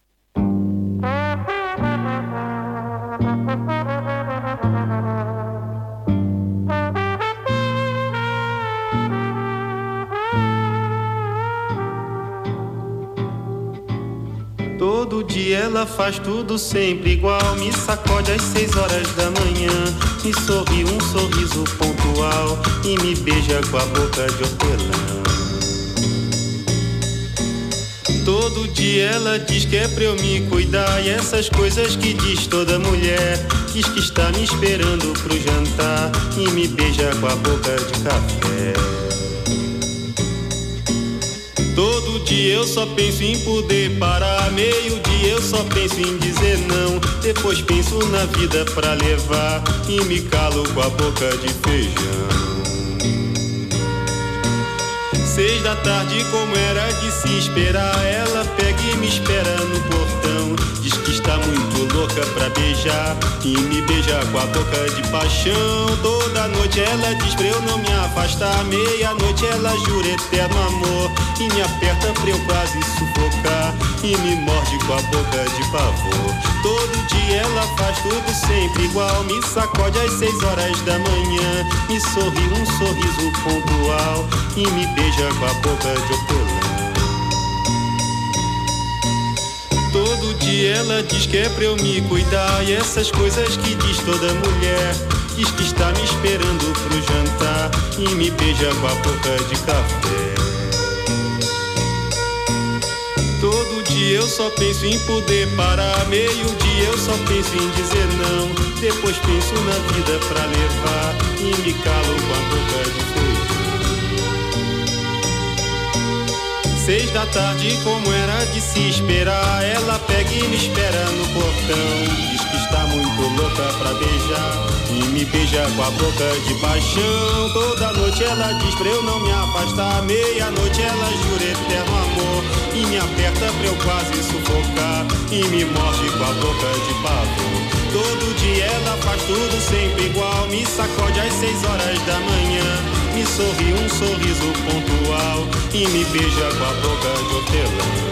Todo dia ela faz tudo sempre igual. Me sacode às 6 horas da manhã, me sorri um sorriso pontual e me beija com a boca de hortelã. Todo dia ela diz que é pra eu me cuidar, e essas coisas que diz toda mulher. Diz que está me esperando pro jantar e me beija com a boca de café. Todo dia eu só penso em poder parar, meio-dia eu só penso em dizer não. Depois penso na vida pra levar e me calo com a boca de feijão. 6 da tarde, como era de se esperar, ela pega e me espera no portão. Diz que está muito louca pra beijar e me beija com a boca de paixão. Toda noite ela diz pra eu não me afastar, meia-noite ela jura eterno amor e me aperta pra eu quase sufocar e me morde com a boca de pavor. Todo dia ela faz tudo sempre igual, me sacode às 6 horas da manhã, me sorri um sorriso pontual e me beija com a boca de hortelã. Todo dia ela diz que é pra eu me cuidar, e essas coisas que diz toda mulher. Diz que está me esperando pro jantar e me beija com a boca de café. Todo dia eu só penso em poder parar, meio-dia eu só penso em dizer não. Depois penso na vida pra levar e me calo com a boca de feijão. 6 da tarde, como era de se esperar, ela pega e me espera no portão. Diz que está muito louca pra beijar e me beija com a boca de paixão. Toda noite ela diz pra eu não me afastar, meia-noite ela jura eterno amor e me aperta pra eu quase sufocar e me morde com a boca de pavor. Todo dia ela faz tudo sempre igual, me sacode às 6 horas da manhã, me sorri um sorriso pontual e me beija com a boca de hortelã.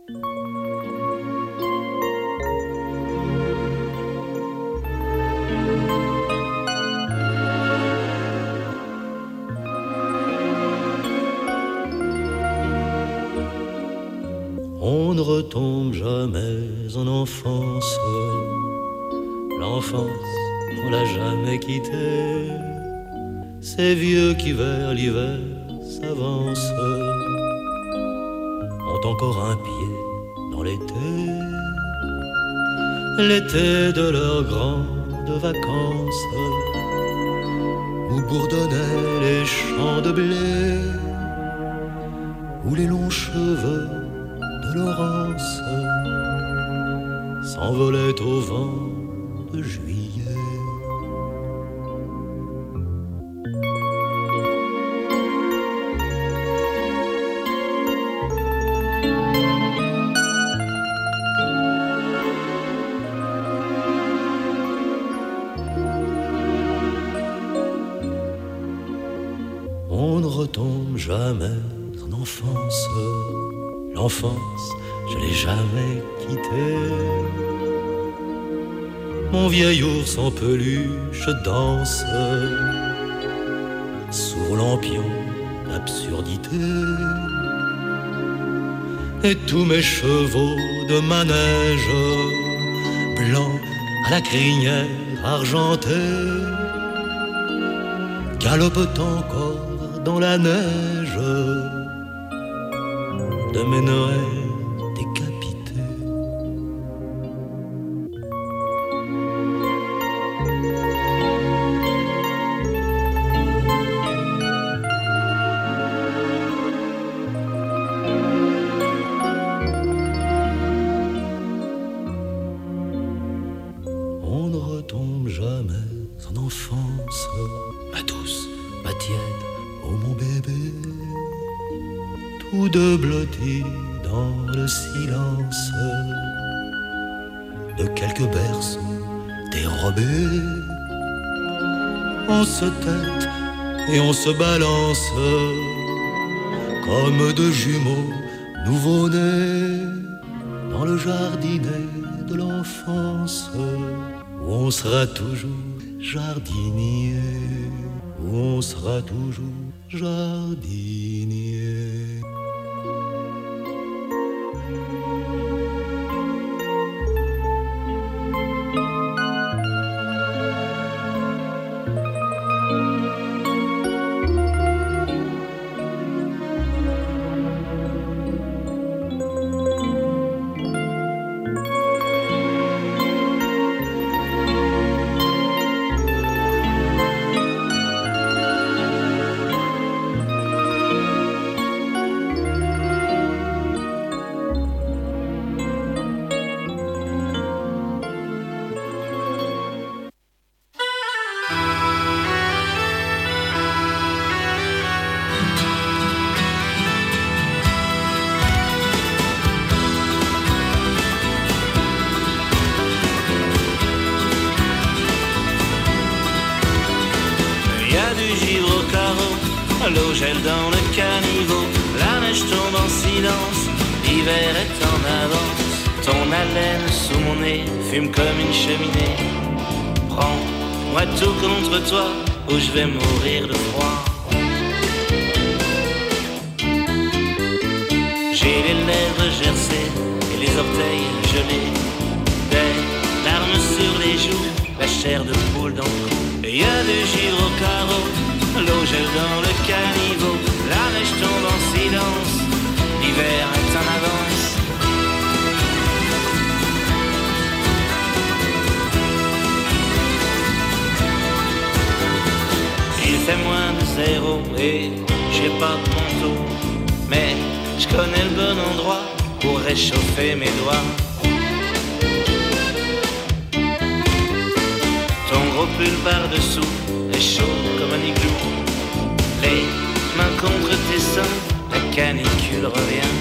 On ne retombe jamais en enfance. L'enfance, on l'a jamais quittée. Ces vieux qui vers l'hiver s'avancent ont encore un pied dans l'été. L'été de leurs grandes vacances, où bourdonnaient les champs de blé, où les longs cheveux de Laurence s'envolait au vent de juillet. On ne retombe jamais en enfance. L'enfance, je l'ai jamais quittée. Mon vieil ours en peluche danse sous lampion d'absurdité. Et tous mes chevaux de manège, blancs à la crinière argentée, galopent encore dans la neige de mes Noëls décapités. On ne retombe jamais en enfance, ma douce, ma tiède, oh mon bébé. Tous deux blottis dans le silence de quelques berceaux dérobés. On se tête et on se balance comme deux jumeaux nouveau-nés dans le jardinet de l'enfance, où on sera toujours jardinier, où on sera toujours jardinier. L'eau gèle dans le caniveau, la neige tombe en silence, l'hiver est en avance. Ton haleine sous mon nez fume comme une cheminée. Prends-moi tout contre toi, ou je vais mourir de froid. J'ai les lèvres gercées et les orteils gelés, des larmes sur les joues, la chair de poule dans le cou. Et y a du givre au carreau, l'eau gèle dans le caniveau, la neige tombe en silence, l'hiver est en avance. Il fait moins de zéro et j'ai pas de manteau, mais je connais le bon endroit pour réchauffer mes doigts. Ton gros pull par-dessous est chaud comme un igloo. Les mains contre tes seins, la canicule revient.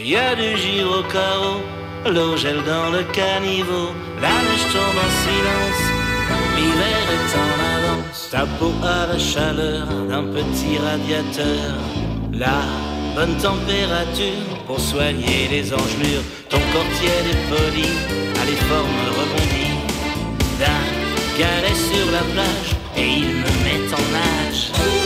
y a du giro au carreau, l'eau gèle dans le caniveau, la neige tombe en silence, l'hiver est en avance. Ta peau a la chaleur d'un petit radiateur, la bonne température pour soigner les engelures. Ton corps tiède et poli a les formes rebondies d'un galet sur la plage et il me met en nage.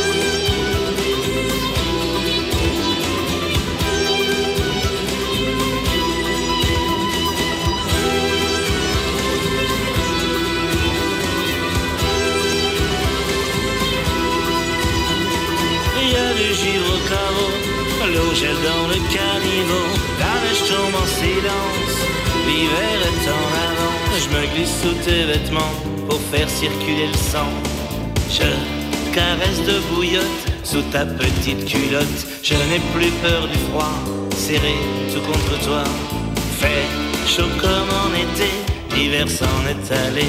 Il y a du givre au carreau, l'eau gèle dans le caniveau, la neige tombe en silence, l'hiver est en avant. Je me glisse sous tes vêtements pour faire circuler le sang. Je caresse de bouillotte sous ta petite culotte. Je n'ai plus peur du froid, serré tout contre toi. Fait chaud comme en été, l'hiver s'en est allé.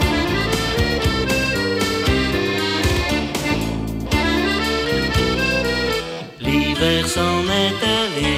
L'hiver s'en est allé.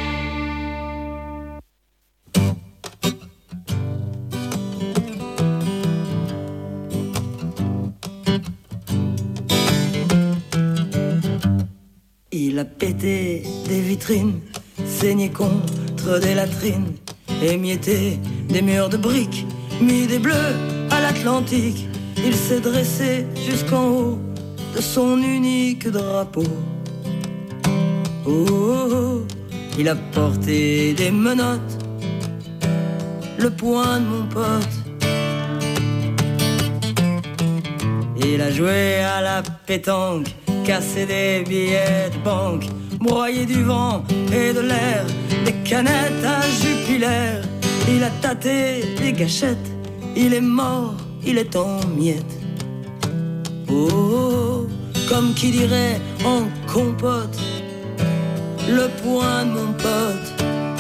Il a pété des vitrines, saigné contre des latrines, émietté des murs de briques, mis des bleus à l'Atlantique. Il s'est dressé jusqu'en haut de son unique drapeau. Oh, oh, oh, il a porté des menottes, le poing de mon pote. Il a joué à la pétanque, cassé des billets de banque, broyé du vent et de l'air, des canettes à Jupiler. Il a tâté des gâchettes, il est mort, il est en miettes. Oh, oh, oh, comme qui dirait en compote, le poing de mon pote.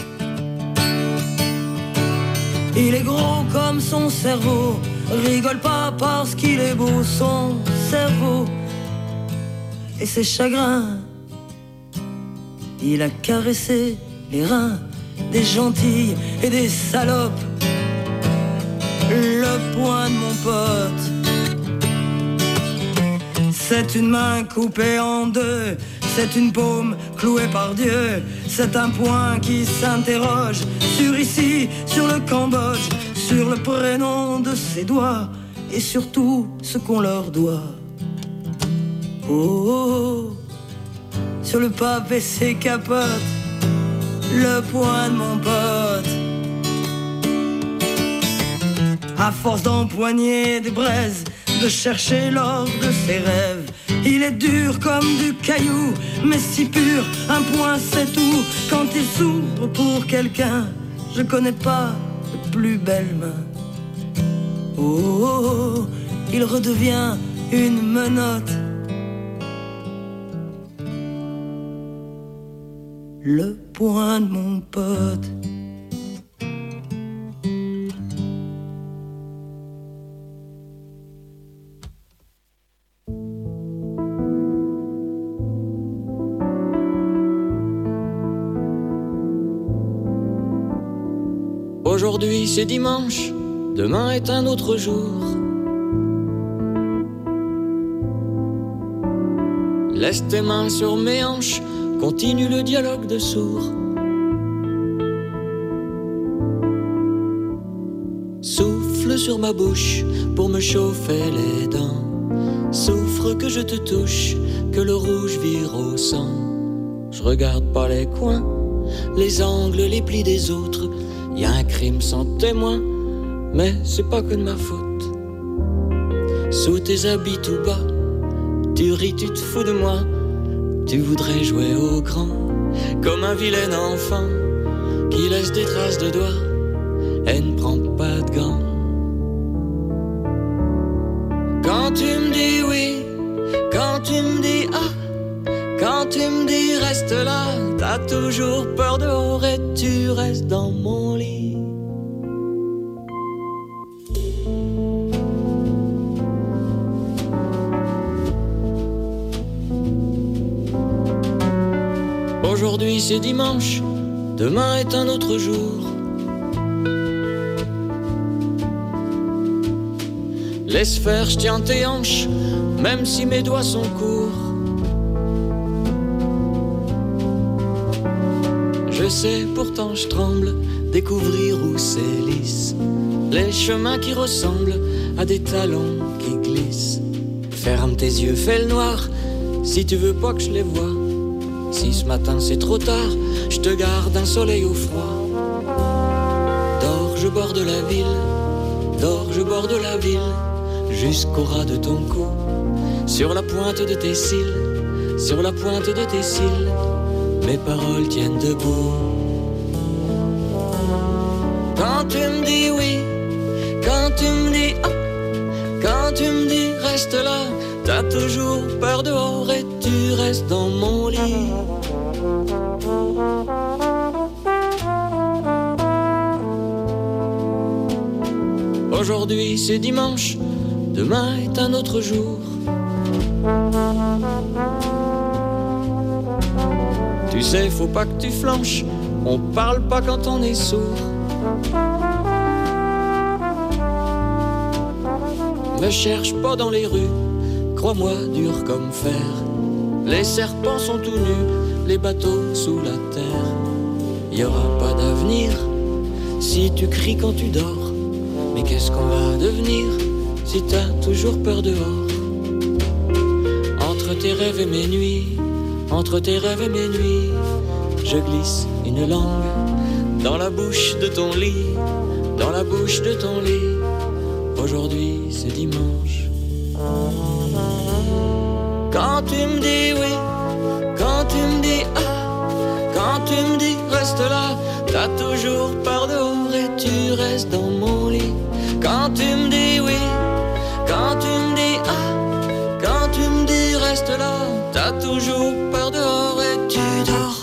Il est gros comme son cerveau, rigole pas parce qu'il est beau, son cerveau et ses chagrins. Il a caressé les reins des gentilles et des salopes, le poing de mon pote. C'est une main coupée en deux, c'est une paume clouée par Dieu, c'est un poing qui s'interroge sur ici, sur le Cambodge, sur le prénom de ses doigts et surtout ce qu'on leur doit. Oh, oh, oh, sur le pape et ses capotes, le poing de mon pote. À force d'empoigner des braises, de chercher l'or de ses rêves, il est dur comme du caillou, mais si pur, un point c'est tout. Quand il s'ouvre pour quelqu'un, je connais pas de plus belle main. Oh, oh, oh, il redevient une menotte, le poing de mon pote. Aujourd'hui c'est dimanche, demain est un autre jour. Laisse tes mains sur mes hanches, continue le dialogue de sourds. Souffle sur ma bouche pour me chauffer les dents. Souffre que je te touche, que le rouge vire au sang. Je regarde pas les coins, les angles, les plis des autres. Y a un crime sans témoin, mais c'est pas que de ma faute. Sous tes habits tout bas, tu ris, tu te fous de moi. Tu voudrais jouer au grand, comme un vilain enfant qui laisse des traces de doigts et ne prend pas de gants. Quand tu me dis oui, quand tu me dis ah, quand tu me dis reste là, t'as toujours peur dehors et tu restes dans mon lit. Aujourd'hui c'est dimanche, demain est un autre jour. Laisse faire, je tiens tes hanches, même si mes doigts sont courts. Je sais, pourtant je tremble, découvrir où c'est lisse, les chemins qui ressemblent à des talons qui glissent. Ferme tes yeux, fais le noir, si tu veux pas que je les voie. Si ce matin c'est trop tard, je te garde un soleil au froid. Dors, je borde la ville, dors, je borde la ville, jusqu'au ras de ton cou, sur la pointe de tes cils, sur la pointe de tes cils, mes paroles tiennent debout. Quand tu me dis oui, quand tu me dis ah, quand tu me dis reste là, t'as toujours peur dehors et tu restes dans mon lit. Aujourd'hui c'est dimanche, demain est un autre jour. Tu sais, faut pas que tu flanches, on parle pas quand on est sourd. Me cherche pas dans les rues, crois-moi, dur comme fer. Les serpents sont tout nus, les bateaux sous la terre. Y aura pas d'avenir si tu cries quand tu dors. Mais qu'est-ce qu'on va devenir si t'as toujours peur dehors? Entre tes rêves et mes nuits, entre tes rêves et mes nuits, je glisse une langue dans la bouche de ton lit, dans la bouche de ton lit. Aujourd'hui c'est dimanche. Quand tu me dis oui, quand tu me dis ah, quand tu me dis reste là, t'as toujours peur dehors et tu restes dans mon lit. Quand tu me dis oui, quand tu me dis ah, quand tu me dis reste là, t'as toujours peur dehors et tu dors.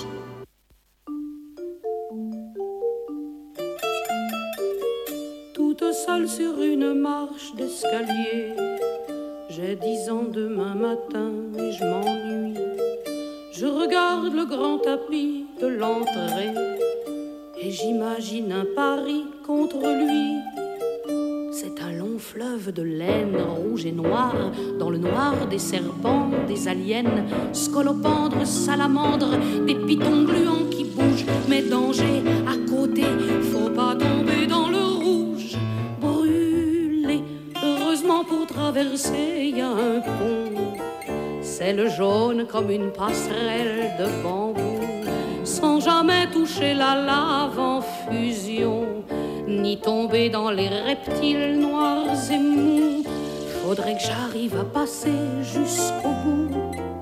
Toute seule sur une marche d'escalier, j'ai 10 ans demain matin et je m'ennuie. Je regarde le grand tapis de l'entrée et j'imagine un pari contre lui. C'est un long fleuve de laine rouge et noire, dans le noir des serpents, des aliens, scolopendres, salamandres, des pitons gluants qui bougent. Mais danger à côté, faut pas tomber dans le rouge. Brûler, heureusement pour traverser, y a un pont. C'est le jaune comme une passerelle de bambou, sans jamais toucher la lave en fusion, ni tomber dans les reptiles noirs et mous. Faudrait que j'arrive à passer jusqu'au bout.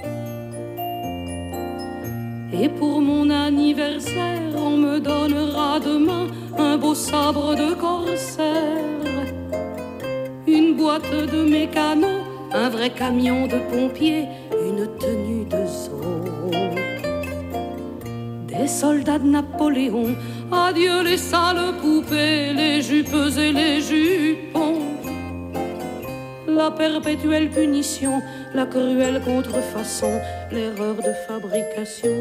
Et pour mon anniversaire, on me donnera demain un beau sabre de corsaire, une boîte de mécano, un vrai camion de pompier, une tenue de zoo. Des soldats de Napoléon, adieu les sales poupées, les jupes et les jupons. La perpétuelle punition, la cruelle contrefaçon, l'erreur de fabrication.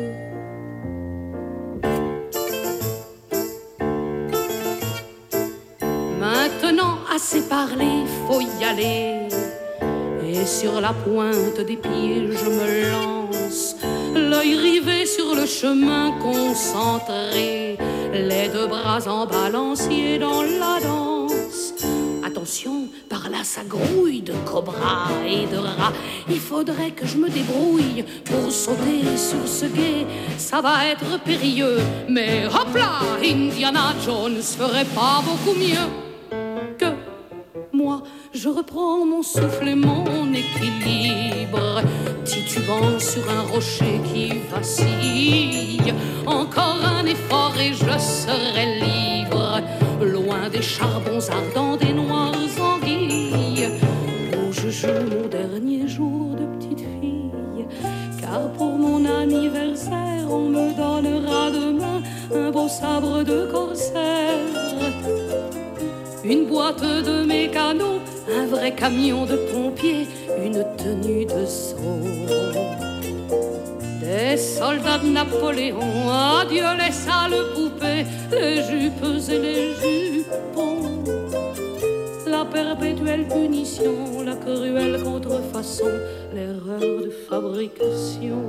Maintenant, assez parlé, faut y aller. Et sur la pointe des pieds, je me lance, l'œil rivé sur le chemin concentré, les deux bras en balancier dans la danse. Attention, par là ça grouille de cobras et de rats. Il faudrait que je me débrouille pour sauter sur ce gué. Ça va être périlleux, mais hop là, Indiana Jones ferait pas beaucoup mieux que moi. Je reprends mon souffle et mon équilibre, titubant sur un rocher qui vacille. Encore un effort et je serai libre, loin des charbons ardents, des noires anguilles, où je joue mon dernier jour de petite fille. Car pour mon anniversaire, on me donnera demain un beau sabre de corsaire, une boîte de mécano, un vrai camion de pompier, une tenue de zoo. les soldats de Napoléon, adieu les sales poupées, les jupes et les jupons. La perpétuelle punition, la cruelle contrefaçon, l'erreur de fabrication.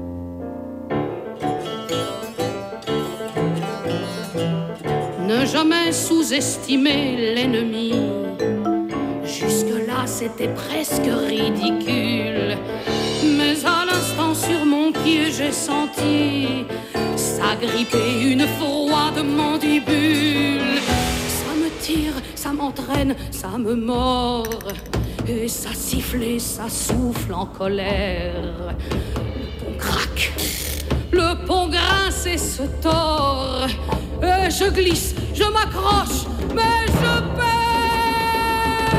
Ne jamais sous-estimer l'ennemi. Jusque-là, c'était presque ridicule. Mais à l'instant, sur mon pied, j'ai senti s'agripper une froide mandibule. Ça me tire, ça m'entraîne, ça me mord. Et ça siffle et ça souffle en colère. Le pont craque, le pont grince et se tord. Et je glisse, je m'accroche, mais je perds.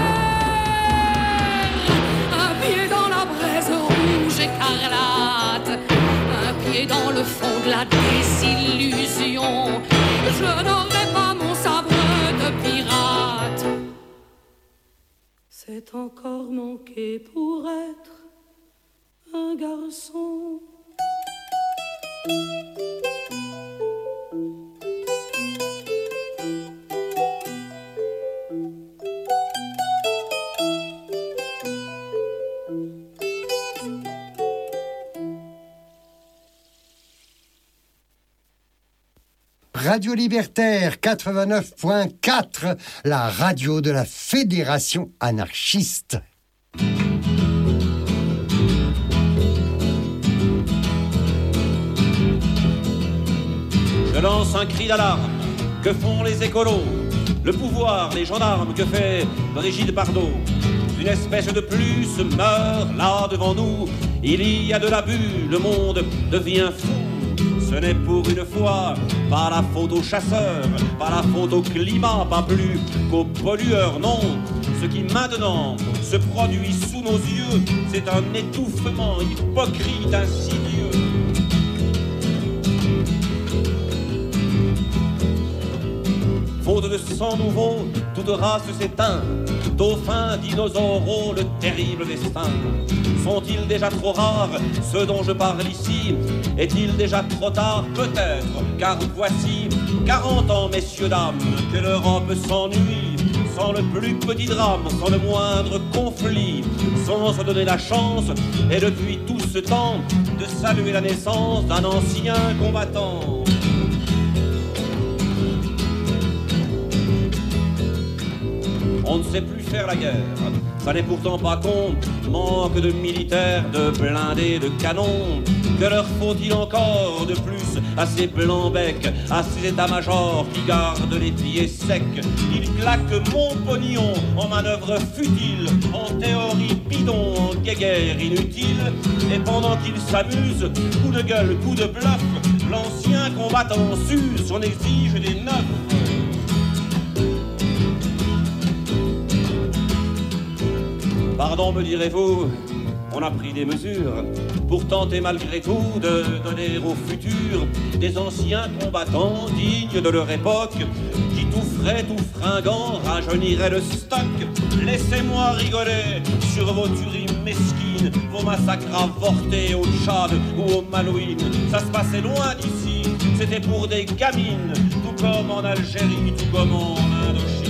Un pied dans la braise rouge écarlate, un pied dans le fond de la désillusion. Je n'aurai pas mon sabre de pirate. C'est encore manqué pour être un garçon. Radio Libertaire 89.4, la radio de la Fédération anarchiste. Je lance un cri d'alarme. Que font les écolos? Le pouvoir, les gendarmes, que fait Brigitte Bardot? Une espèce de plus meurt là devant nous. Il y a de l'abus, le monde devient fou. Ce n'est pour une fois pas la faute aux chasseurs, pas la faute au climat, pas plus qu'aux pollueurs, non. Ce qui maintenant se produit sous nos yeux, c'est un étouffement hypocrite, insidieux. Faute de sang nouveau, toute race s'éteint. Dauphins, dinosaures, le terrible destin. Sont-ils déjà trop rares, ceux dont je parle ici? Est-il déjà trop tard? Peut-être, car voici 40 ans, messieurs, dames, que l'Europe s'ennuie. Sans le plus petit drame, sans le moindre conflit, sans se donner la chance, et depuis tout ce temps, de saluer la naissance d'un ancien combattant. On ne sait plus faire la guerre, ça n'est pourtant pas con. Manque de militaires, de blindés, de canons. Que leur faut-il encore de plus à ces blancs-becs, à ces états-majors qui gardent les pieds secs? Ils claquent mon pognon en manœuvre futile, en théorie bidon, en guéguerre inutile. Et pendant qu'ils s'amusent, coup de gueule, coup de bluff, l'ancien combattant s'use, on exige des neufs. Pardon, me direz-vous, on a pris des mesures pour tenter malgré tout de donner au futur des anciens combattants dignes de leur époque, qui tout frais, tout fringants rajeuniraient le stock. Laissez-moi rigoler sur vos tueries mesquines, vos massacres avortés au Tchad ou au Malouine. Ça se passait loin d'ici, c'était pour des gamines, tout comme en Algérie, tout comme en Indochine.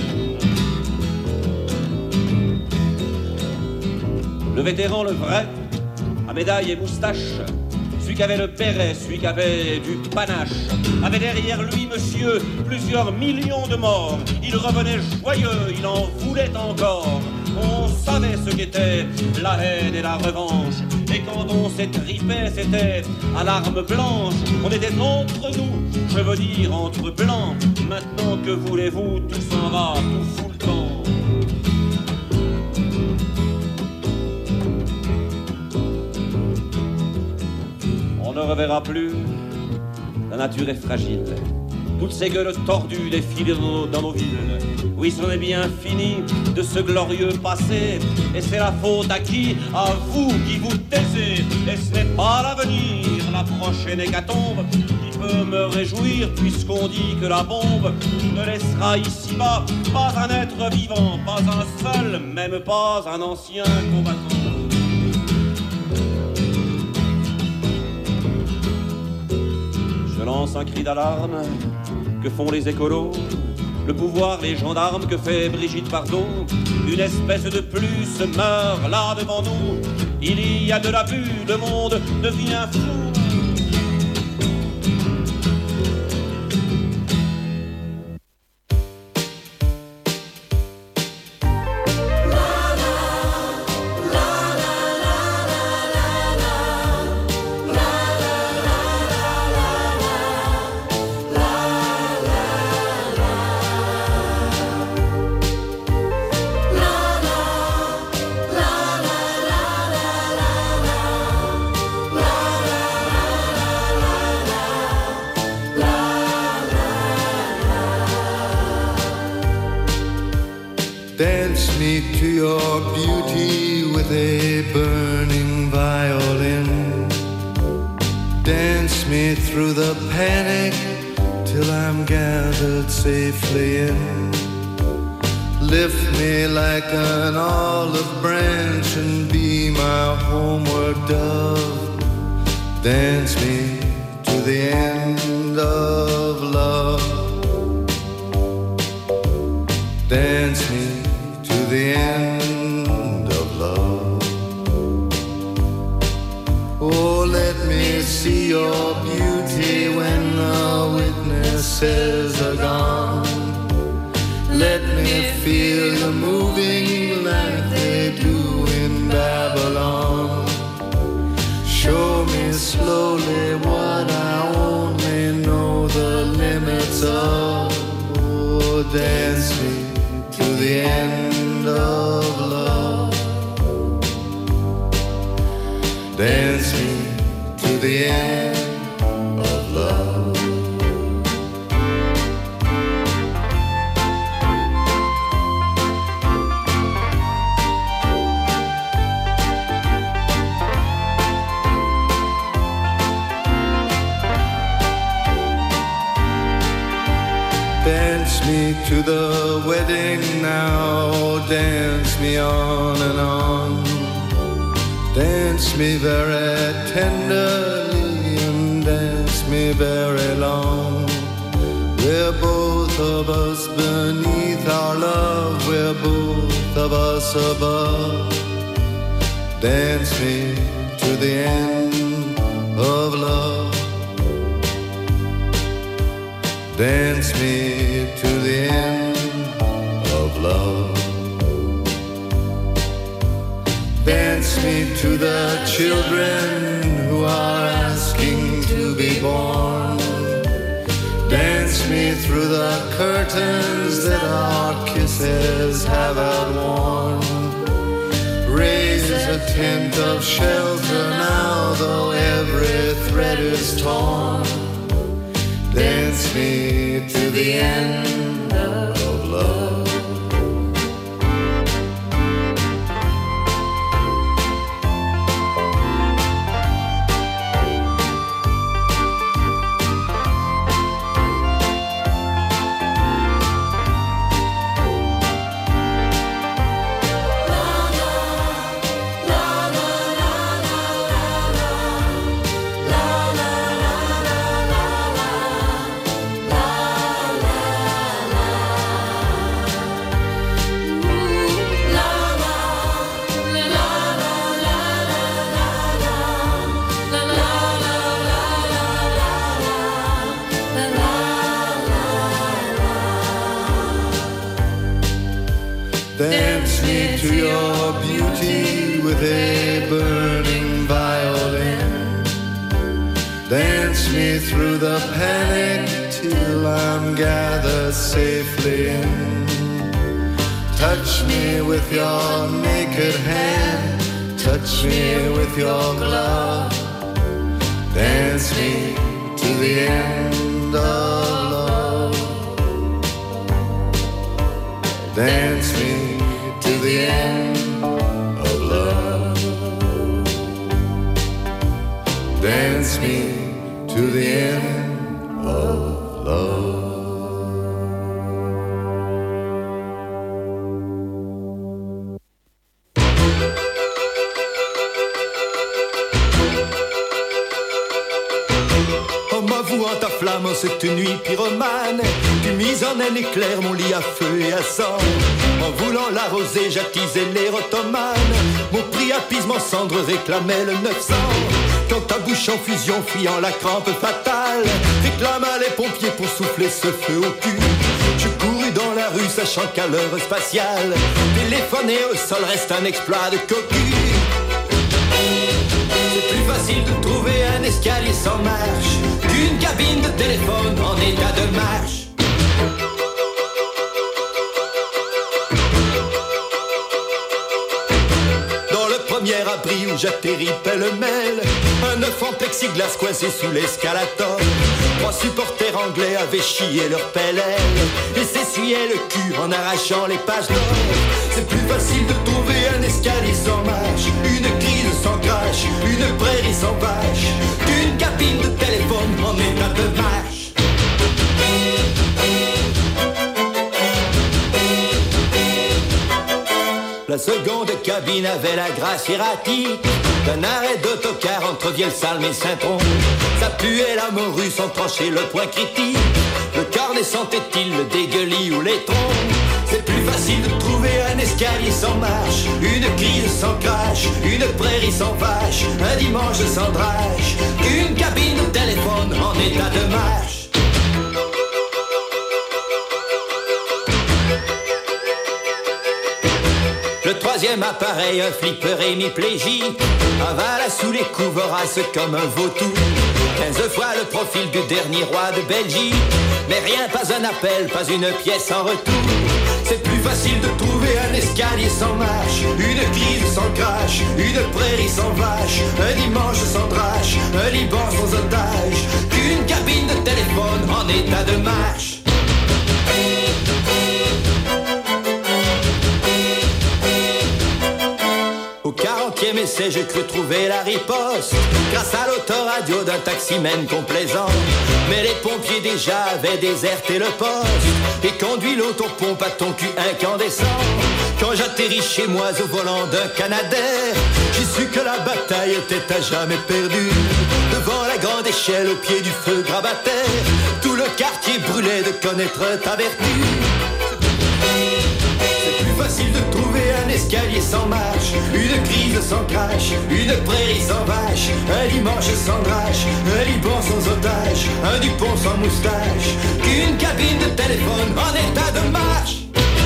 Le vétéran, le vrai, à médaille et moustache, celui qui avait le béret, celui qui avait du panache, avait derrière lui, monsieur, plusieurs millions de morts. Il revenait joyeux, il en voulait encore. On savait ce qu'était la haine et la revanche. Et quand on s'étripait, c'était à l'arme blanche. On était entre nous, je veux dire entre blancs. Maintenant que voulez-vous, tout s'en va, tout fout le camp. On ne reverra plus, la nature est fragile. Toutes ces gueules tordues défilent dans nos villes. Oui, c'en est bien fini de ce glorieux passé. Et c'est la faute à qui? À vous qui vous taisez. Et ce n'est pas l'avenir, la prochaine hécatombe, qui peut me réjouir, puisqu'on dit que la bombe ne laissera ici-bas pas un être vivant, pas un seul, même pas un ancien combattant. lance un cri d'alarme. Que font les écolos? Le pouvoir, les gendarmes, que fait Brigitte Bardot? Une espèce de plus meurt là devant nous. Il y a de l'abus, le monde devient fou. Dance me to your beauty with a burning violin. Dance me through the panic till I'm gathered safely in. Lift me like an olive branch and be my homeward dove. Dance me to the end of love. Dance me to the end of love. Oh, let me see your beauty when the witnesses are gone. Let me feel you moving like they do in Babylon. Show me slowly what I only know the limits of. Oh, dance me to the end of love. Dance me to the end of love. Dance me to the wedding now, dance me on and on. Dance me very tenderly and dance me very long. We're both of us beneath our love, we're both of us above. Dance me to the end of love. Dance me to the end of love. Dance me to the children who are asking to be born. Dance me through the curtains that our kisses have outworn. Raise a tent of shelter now, though every thread is torn. Dance me to the end of love. Dance me to your beauty with a burning violin. Dance me through the panic till I'm gathered safely in. Touch me with your naked hand, touch me with your glove. Dance me to the end of love. Dance me to the end of love. Dance me to the end of love. Oh, ma voix en ta flamme. maman cette nuit pyromane. Tu mises en un éclair mon lit à feu et à sang. En voulant l'arroser, j'attisais les rotomanes. Mon prix appisement cendre réclamait le 900. Quand ta bouche en fusion, fuyant la crampe fatale, réclama les pompiers pour souffler ce feu au cul. Je courus dans la rue, sachant qu'à l'heure spatiale, téléphoner au sol reste un exploit de cocu. C'est plus facile de trouver un escalier sans marche qu'une cabine de téléphone en état de marche. Premier abri où j'atterris pêle-mêle, un œuf en plexiglas coincé sous l'escalator. 3 supporters anglais avaient chié leur pelle-aile et s'essuyaient le cul en arrachant les pages d'or. C'est plus facile de trouver un escalier sans marche, une crise sans crash, une prairie sans vache, qu'une cabine de téléphone en état de marche. La seconde cabine avait la grâce erratique d'un arrêt d'autocar entre Vielsalm et Saint-Tron. Ça puait la morue sans trancher le point critique. Le cornet sentait-il le dégueulis ou les troncs? C'est plus facile de trouver un escalier sans marche, une crise sans crash, une prairie sans vache, un dimanche sans drache, qu'une cabine de téléphone en état de marche. Le troisième appareil, un flipper hémiplégique, avala sous les coups voraces comme un vautour. 15 fois le profil du dernier roi de Belgique, mais rien, pas un appel, pas une pièce en retour. C'est plus facile de trouver un escalier sans marche, une crise sans crash, une prairie sans vache, un dimanche sans drache, un Liban sans otage, qu'une cabine de téléphone en état de marche. Au 40e essai, j'ai cru trouver la riposte grâce à l'autoradio d'un taximène complaisant. Mais les pompiers déjà avaient déserté le poste et conduit l'autopompe à ton cul incandescent. Quand j'atterris chez moi au volant d'un Canadair, j'ai su que la bataille était à jamais perdue. Devant la grande échelle au pied du feu grabataire, tout le quartier brûlait de connaître ta vertu. Facile de trouver un escalier sans marche, une crise sans crash, une prairie sans vache, un dimanche sans drache, un Liban sans otage, un Dupont sans moustache, qu'une cabine de téléphone en état de marche.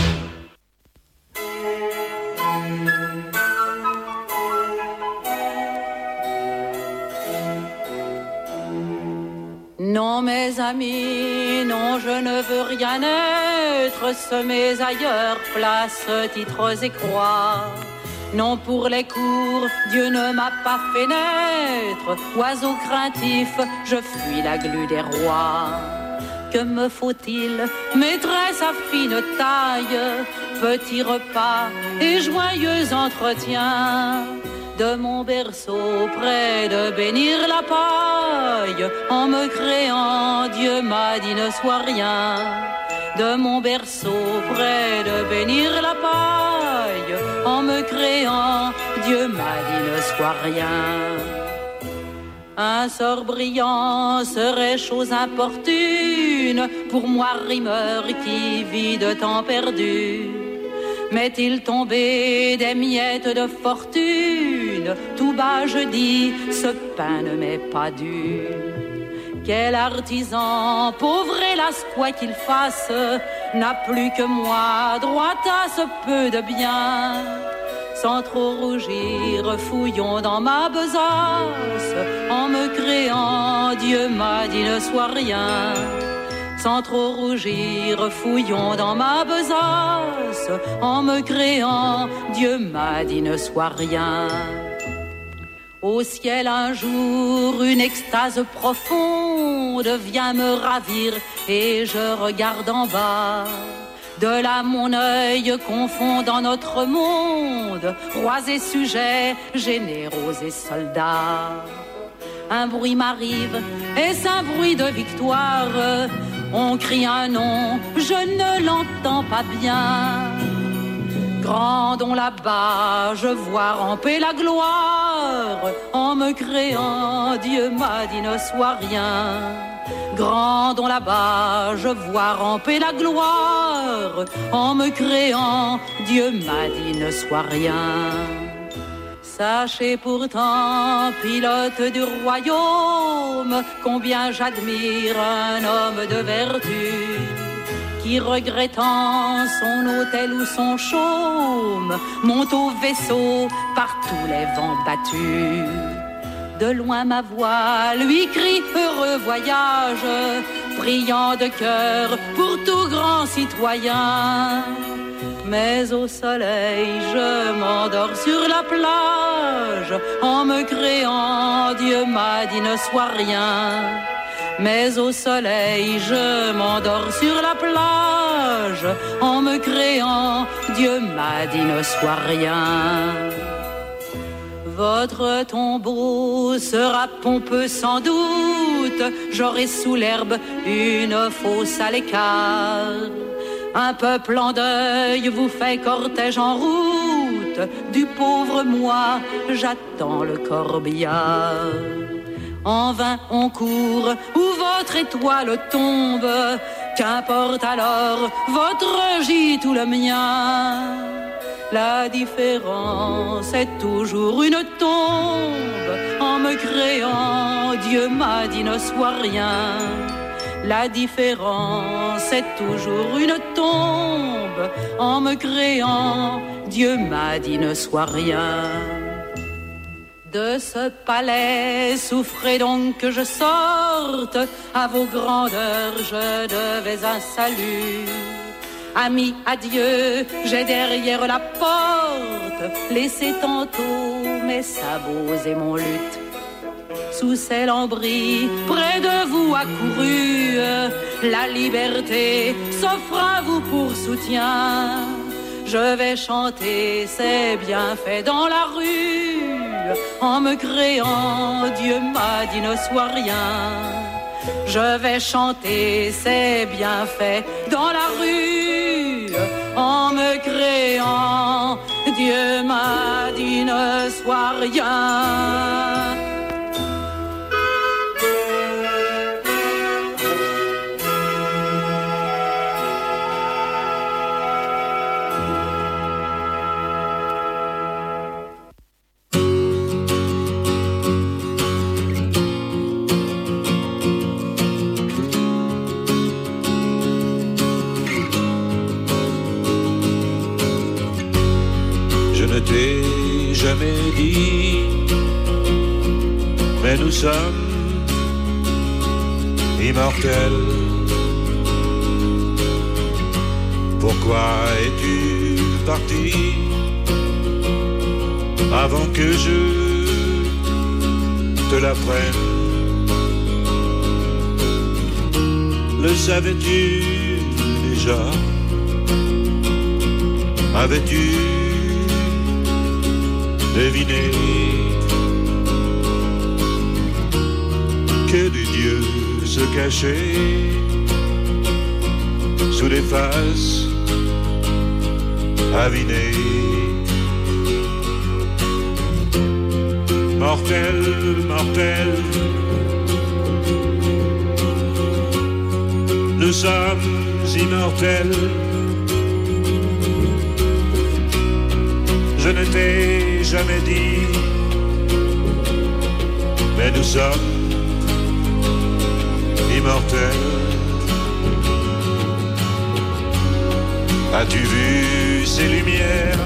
Non, mes amis, non, je ne veux rien être, semés ailleurs, places, titres et croix. Non, pour les cours, Dieu ne m'a pas fait naître, oiseau craintif, je fuis la glu des rois. Que me faut-il, maîtresse à fine taille, petit repas et joyeux entretien? De mon berceau près de bénir la paille, en me créant, Dieu m'a dit ne sois rien. De mon berceau près de bénir la paille, en me créant, Dieu m'a dit ne sois rien. Un sort brillant serait chose importune pour moi rimeur qui vis de temps perdu. M'est-il tombé des miettes de fortune? Tout bas je dis, ce pain ne m'est pas dû. Quel artisan, pauvre hélas quoi qu'il fasse, n'a plus que moi, droit à ce peu de bien. Sans trop rougir, fouillons dans ma besace, en me créant, Dieu m'a dit ne sois rien. Sans trop rougir, fouillons dans ma besace, en me créant, Dieu m'a dit ne sois rien. Au ciel un jour, une extase profonde vient me ravir et je regarde en bas. De là mon œil confond dans notre monde, rois et sujets, généraux et soldats. Un bruit m'arrive, est-ce un bruit de victoire? On crie un nom, je ne l'entends pas bien. Grandons là-bas, je vois ramper la gloire. En me créant, Dieu m'a dit ne sois rien. grand dont là-bas je vois ramper la gloire. En me créant, Dieu m'a dit ne sois rien. Sachez pourtant, pilote du royaume, combien j'admire un homme de vertu qui, regrettant son hôtel ou son chaume, monte au vaisseau par tous les vents battus. De loin ma voix lui crie heureux voyage, priant de cœur pour tout grand citoyen. Mais au soleil je m'endors sur la plage, en me créant Dieu m'a dit ne sois rien. Mais au soleil je m'endors sur la plage, en me créant Dieu m'a dit ne sois rien. Votre tombeau sera pompeux sans doute, j'aurai sous l'herbe une fosse à l'écart. Un peuple en deuil vous fait cortège en route, du pauvre moi j'attends le corbillard. En vain on court où votre étoile tombe, qu'importe alors votre gîte ou le mien. La différence est toujours une tombe, en me créant Dieu m'a dit ne sois rien. La différence est toujours une tombe, en me créant Dieu m'a dit ne sois rien. De ce palais souffrez donc que je sorte, à vos grandeurs je devais un salut. Amis, adieu, j'ai derrière la porte laissé tantôt mes sabots et mon luth. Sous ces lambris, près de vous accouru, la liberté s'offre à vous pour soutien. Je vais chanter ses bienfaits dans la rue, en me créant Dieu m'a dit ne sois rien. Je vais chanter ses bienfaits dans la rue, en me créant Dieu m'a dit ne sois rien. Je ne t'ai jamais dit, mais nous sommes immortels. Pourquoi es-tu parti avant que je te l'apprenne? Le savais-tu déjà? Avais-tu deviné que des dieux se cachaient sous des faces avinées? Mortel, mortel, nous sommes immortels. Je ne t'ai jamais dit, mais nous sommes immortels. As-tu vu ces lumières,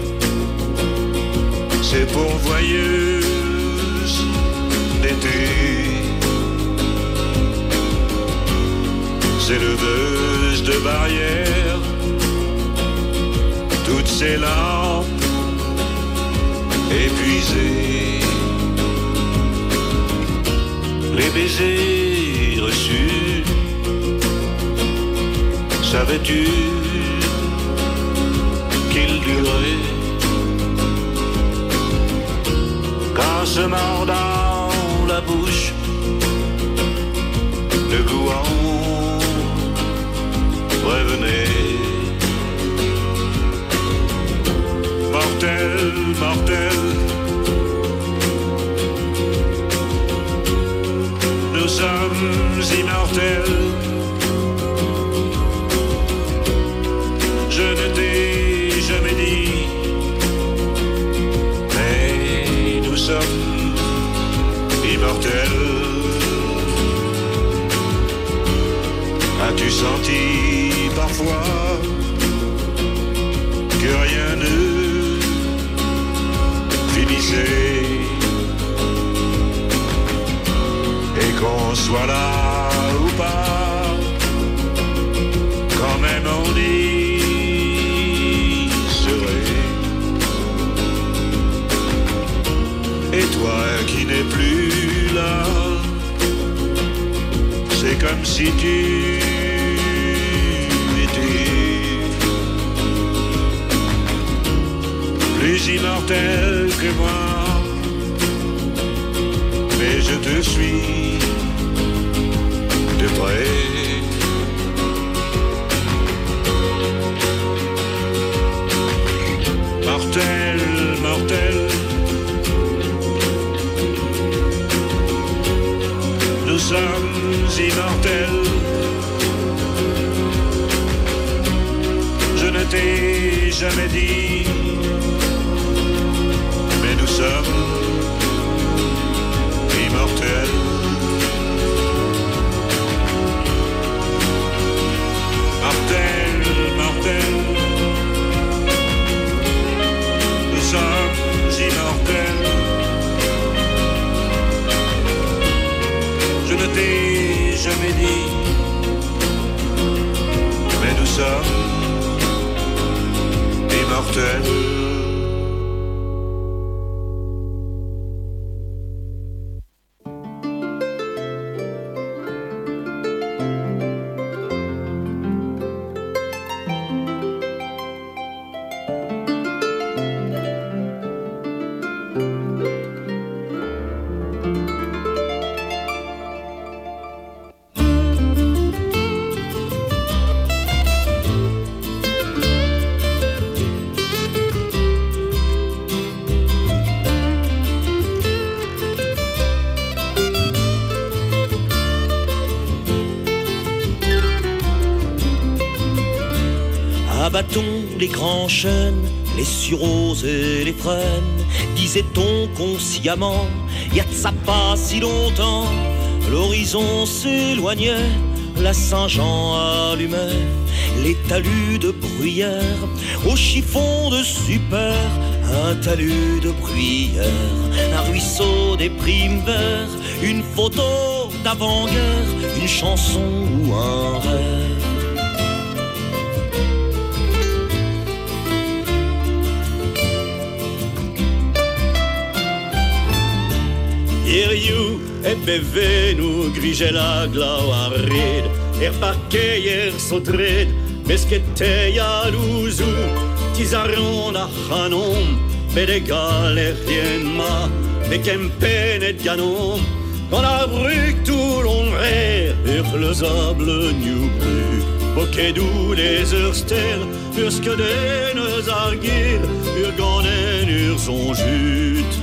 ces pourvoyeuses d'été, ces leveuses de barrières, toutes ces lampes épuisées, les baisers reçus, savais-tu qu'ils duraient? Qu'en se mordant la bouche, le goût en revenait. Mortel, mortel, nous sommes immortels. senti parfois que rien ne finissait et qu'on soit là ou pas, quand même on y serait. Et toi qui n'es plus là, c'est comme si tu étais plus immortel que moi, mais je te suis de près. Mortel, mortel, nous sommes immortels. Je ne t'ai jamais dit, mais nous sommes immortels. Mortel, mortel, nous sommes immortels. Je ne t'ai jamais dit, mais nous sommes immortels. Abattons les grands chênes, les sureaux et les frênes, disait-on consciemment, y a de ça pas si longtemps. L'horizon s'éloignait, la Saint-Jean allumait les talus de bruyère au chiffon de super, un talus de bruyère, un ruisseau des primes verts, une photo d'avant-guerre, une chanson ou un rêve. Iriu e bevenu grigela glau arred, parquet sotred, mesqueteia luzu, tizaron a hanom, bedegal ma, bekempen et ganom, dans la brue tout l'ombre, urlezable new brue, bokedou les urster, urske denes argir, urganen son jute.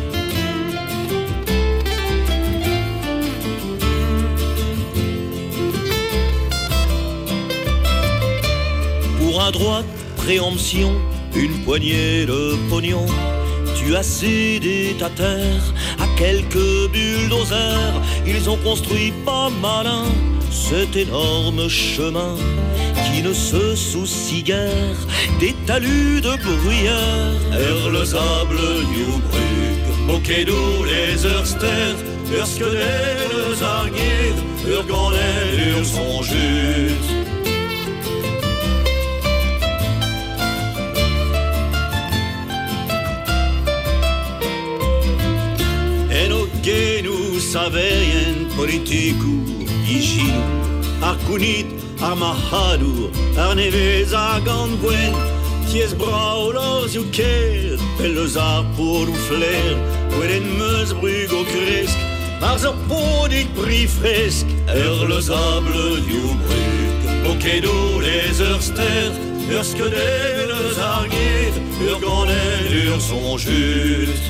À droite, préemption, une poignée de pognon. Tu as cédé ta terre à quelques bulldozers. Ils ont construit pas malin cet énorme chemin qui ne se soucie guère des talus de bruyère. Urlezable New Brugge, Bokedou les Örster, Urskeden les Argir, Urganen son jute. Genu saveien politiku iginu, arcunit armahadu, arnevez arganbuen, ties brau lors uker, pellezar pour flair, weren meus brug au cresk, marzer podit bri fresk, urlezable New Brugge, bokedou les Örster, urskeden les Argir, urganen son jute.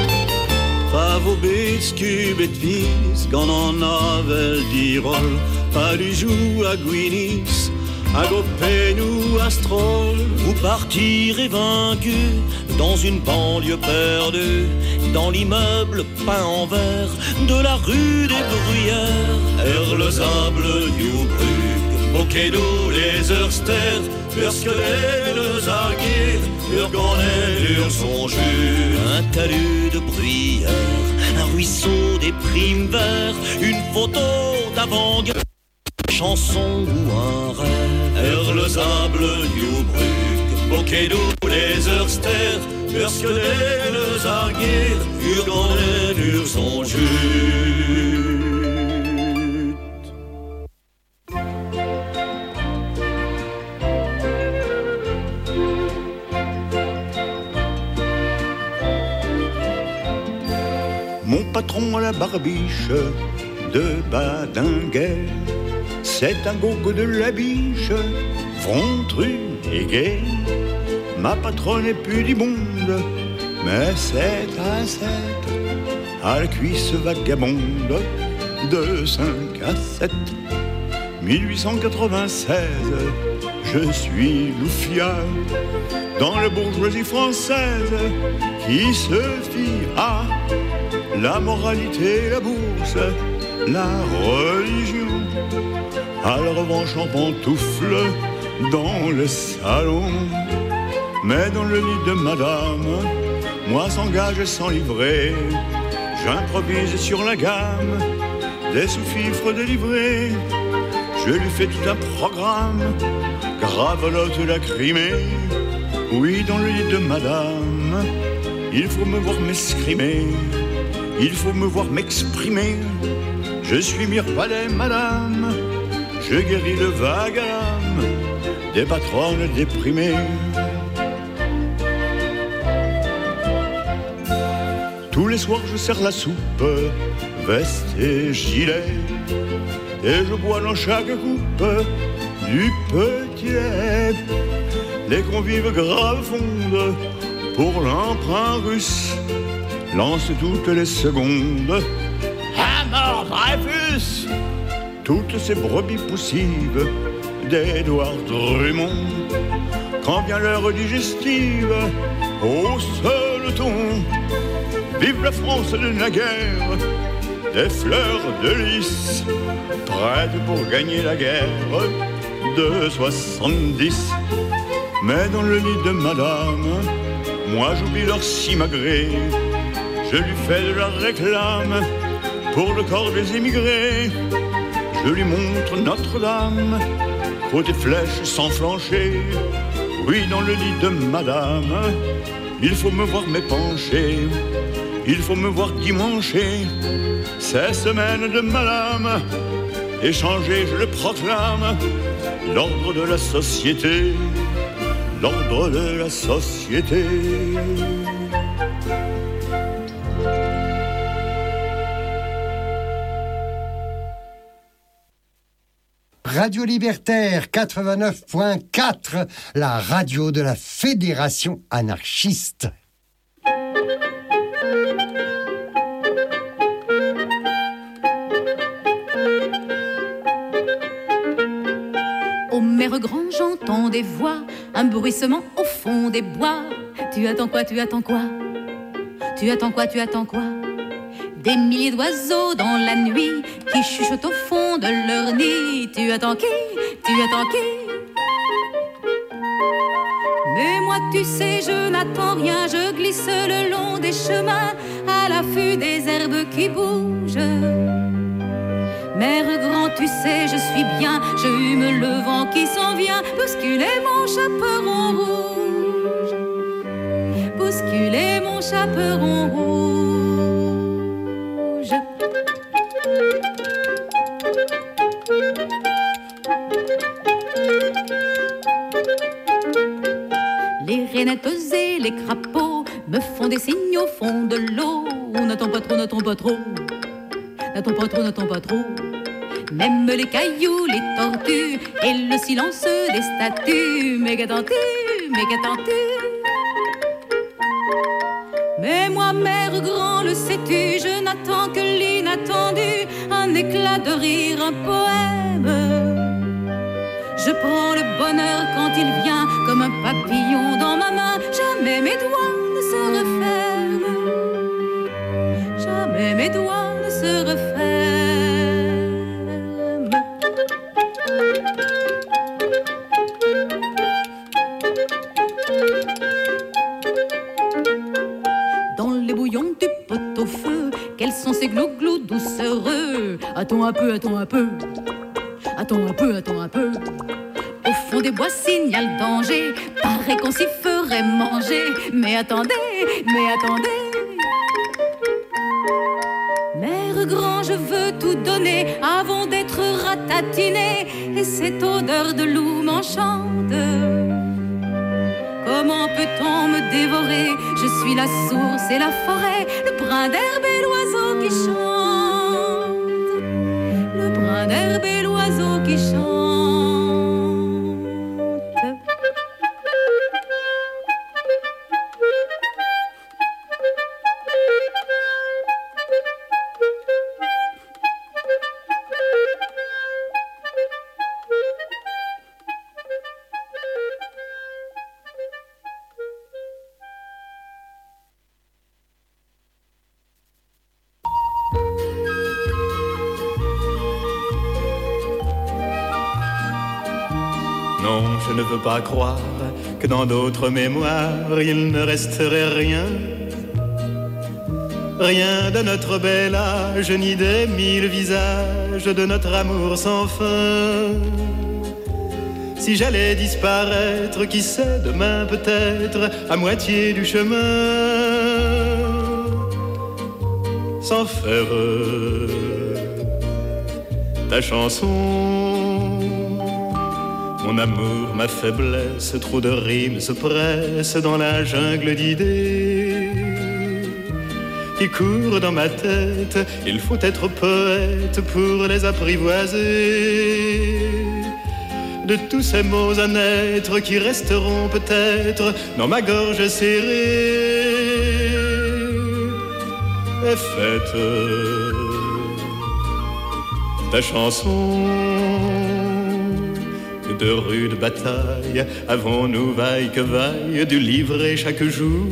Skubet vis, gant an avel dirol, pas du jour à Guinis, à Gopén ou à Stroll. Vous partirez vaincu dans une banlieue perdue, dans l'immeuble peint en vert de la rue des Bruyères. Erlesable, Newbrugg, Bockedo, les Örster, Urskelen, Zargir, Urganen, Ursonjur. Un talus de bruyère, un ruisseau des primes verts, une photo d'avant-garde, chanson ou un rêve. Erlesable, Newbrugg, Bockedo, les Örster, Urskelen, Zargir, Urganen, Ursonjur. Mon patron à la barbiche de Badinguet, c'est un gogo de la biche, ventru et gai. Ma patronne est pudibonde, mais c'est à 7, à la cuisse vagabonde, de 5 à 7. 1896, je suis Loufia, dans la bourgeoisie française, qui se fie à la moralité, la bourse, la religion. À la revanche en pantoufles dans le salon, mais dans le lit de madame, moi sans gage et sans livret, j'improvise sur la gamme des sous-fifres délivrés. Je lui fais tout un programme, gravelote la Crimée. Oui, dans le lit de madame, il faut me voir m'escrimer, il faut me voir m'exprimer. Je suis Mirvalet, madame, je guéris le vague à l'âme des patronnes déprimées. Tous les soirs je sers la soupe, veste et gilet, et je bois dans chaque coupe du petit lait. Les convives graves fondent pour l'emprunt russe, lancent toutes les secondes à mort Dreyfus. Toutes ces brebis poussives d'Édouard Drummond, quand vient l'heure digestive, hausse le ton. Vive la France de naguère, des fleurs de lys, prêtes pour gagner la guerre de 70. Mais dans le lit de madame, moi j'oublie leur simagrée. Je lui fais de la réclame pour le corps des émigrés. Je lui montre Notre-Dame, côté flèche sans flancher. Oui, dans le lit de madame, il faut me voir m'épancher, il faut me voir dimancher. Ces semaines de madame, échanger, je le proclame, l'ordre de la société, l'ordre de la société. Radio Libertaire 89.4, la radio de la Fédération anarchiste. Au maire grand, j'entends des voix, un bruissement au fond des bois. Tu attends quoi, tu attends quoi? Tu attends quoi, tu attends quoi? Des milliers d'oiseaux dans la nuit qui chuchotent au fond de leur nid. Tu attends qui? Tu attends qui? Mais moi tu sais je n'attends rien, je glisse le long des chemins à l'affût des herbes qui bougent. Mère grand tu sais je suis bien, je hume le vent qui s'en vient, bousculer mon chaperon rouge, bousculer mon chaperon rouge. Les rainettes et les crapauds me font des signes au fond de l'eau. N'attends pas trop, n'attends pas trop, n'attends pas trop, n'attends pas trop. Même les cailloux, les tortues et le silence des statues. Mais qu'attends-tu, mais qu'attends-tu? Mais moi, mère grand, le sais-tu, je n'attends que l'inattendu, un éclat de rire, un poème. Je prends le bonheur quand il vient, comme un papillon dans ma main. Jamais mes doigts ne se referment, jamais mes doigts ne se referment. Dans les bouillons du pot-au-feu, quels sont ces glou-glou doucereux? Attends un peu, attends un peu. Attends un peu, attends un peu. Au fond des bois signale danger, paraît qu'on s'y ferait manger. Mais attendez, mais attendez. Mère grand, je veux tout donner avant d'être ratatiné. Et cette odeur de loup m'enchante. Comment peut-on me dévorer? Je suis la source et la forêt, le brin d'herbe et l'oiseau qui chante. Le brin d'herbe et l'oiseau qui chante. Non, je ne veux pas croire que dans d'autres mémoires il ne resterait rien. Rien de notre bel âge, ni des mille visages de notre amour sans fin. Si j'allais disparaître, qui sait, demain peut-être, à moitié du chemin, sans faire ta chanson. Mon amour, ma faiblesse, trop de rimes se pressent dans la jungle d'idées qui courent dans ma tête. Il faut être poète pour les apprivoiser. De tous ces mots à naître qui resteront peut-être dans ma gorge serrée. Et faites ta chanson. De rudes batailles, avons-nous vaille que vaille dû livrer chaque jour,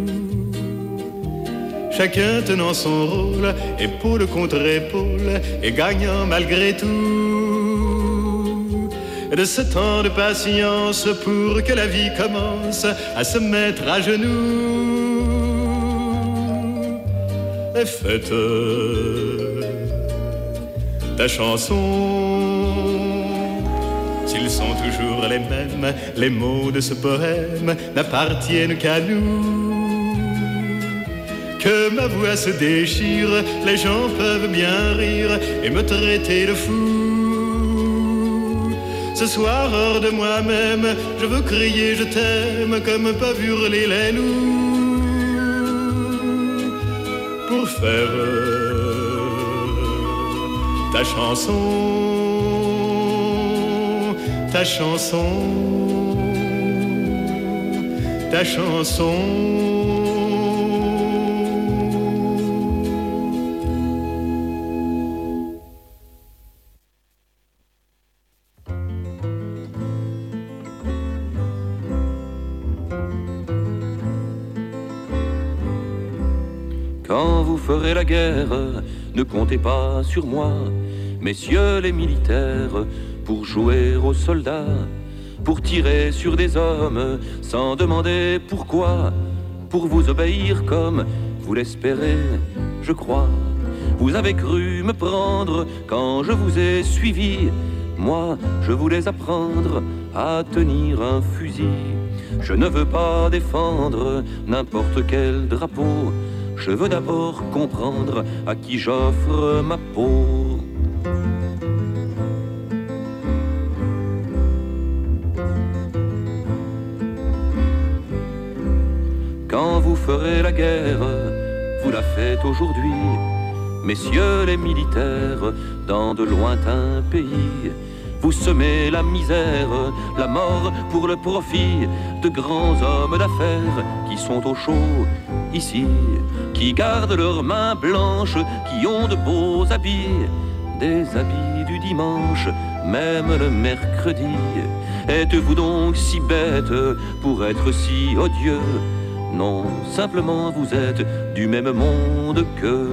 chacun tenant son rôle, épaule contre épaule, et gagnant malgré tout. De ce temps de patience pour que la vie commence à se mettre à genoux. Et faites ta chanson. S'ils sont toujours les mêmes, les mots de ce poème n'appartiennent qu'à nous. Que ma voix se déchire, les gens peuvent bien rire et me traiter de fou. Ce soir, hors de moi-même, je veux crier je t'aime comme peuvent hurler les loups. Pour faire ta chanson. Ta chanson, ta chanson. Quand vous ferez la guerre, ne comptez pas sur moi, messieurs les militaires, pour jouer aux soldats, pour tirer sur des hommes sans demander pourquoi, pour vous obéir comme vous l'espérez, je crois. Vous avez cru me prendre quand je vous ai suivi. Moi, je voulais apprendre à tenir un fusil. Je ne veux pas défendre n'importe quel drapeau. Je veux d'abord comprendre à qui j'offre ma peau. Quand vous ferez la guerre, vous la faites aujourd'hui, messieurs les militaires, dans de lointains pays. Vous semez la misère, la mort pour le profit de grands hommes d'affaires qui sont au chaud. ici, qui gardent leurs mains blanches, qui ont de beaux habits, des habits du dimanche, même le mercredi. Êtes-vous donc si bête pour être si odieux? Non, simplement vous êtes du même monde que...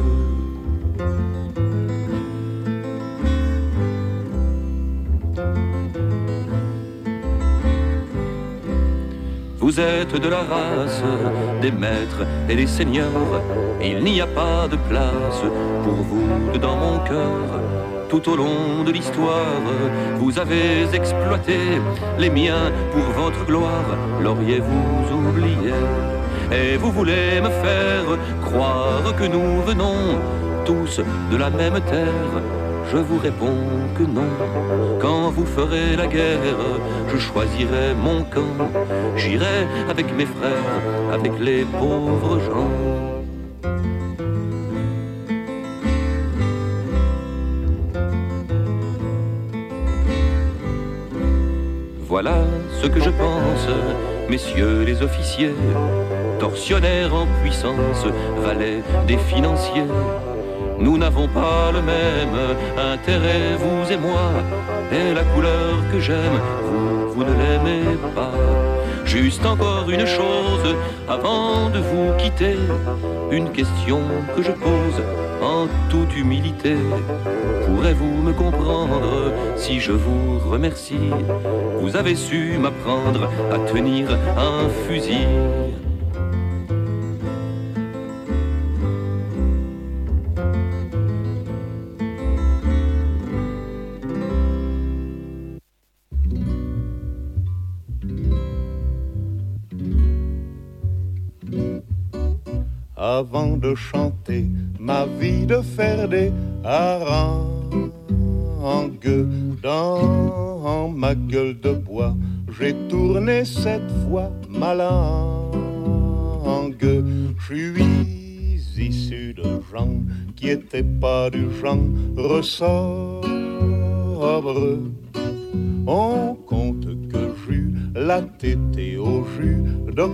Vous êtes de la race des maîtres et des seigneurs. Il n'y a pas de place pour vous dans mon cœur. Tout au long de l'histoire, vous avez exploité les miens pour votre gloire. L'auriez-vous oublié? Et vous voulez me faire croire que nous venons tous de la même terre. Je vous réponds que non. Quand vous ferez la guerre, je choisirai mon camp. J'irai avec mes frères, avec les pauvres gens. Voilà ce que je pense, messieurs les officiers, tortionnaires en puissance, valets des financiers. Nous n'avons pas le même intérêt, vous et moi, et la couleur que j'aime, vous ne l'aimez pas. Juste encore une chose avant de vous quitter, une question que je pose en toute humilité. Pourrez-vous me comprendre si je vous remercie? Vous avez su m'apprendre à tenir un fusil. Avant de chanter ma vie de faire des harangues dans ma gueule de bois, j'ai tourné cette fois ma langue. Je suis issu de gens qui étaient pas du genre sobre. On compte que j'eus la tétée au jus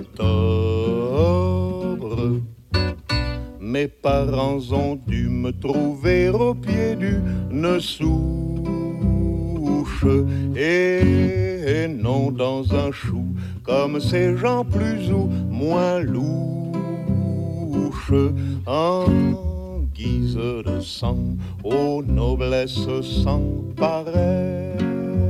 d'octobre. Mes parents ont dû me trouver au pied d'une souche et non dans un chou, comme ces gens plus ou moins louches. En guise de sang, aux noblesses sans pareille,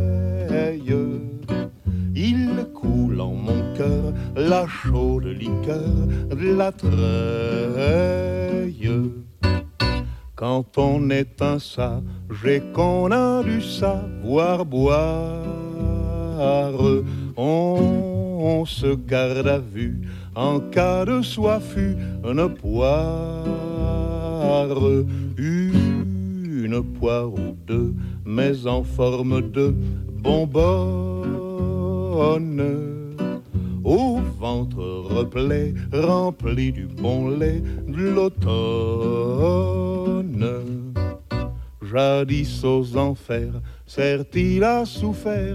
il coule en mon cœur la chaude liqueur de la treille. Quand on est un sage et qu'on a du savoir boire, on se garde à vue en cas de soif, une poire, une poire ou deux, mais en forme de bonbonne. Au ventre replet, rempli du bon lait de l'automne. Jadis aux enfers, certes-il a souffert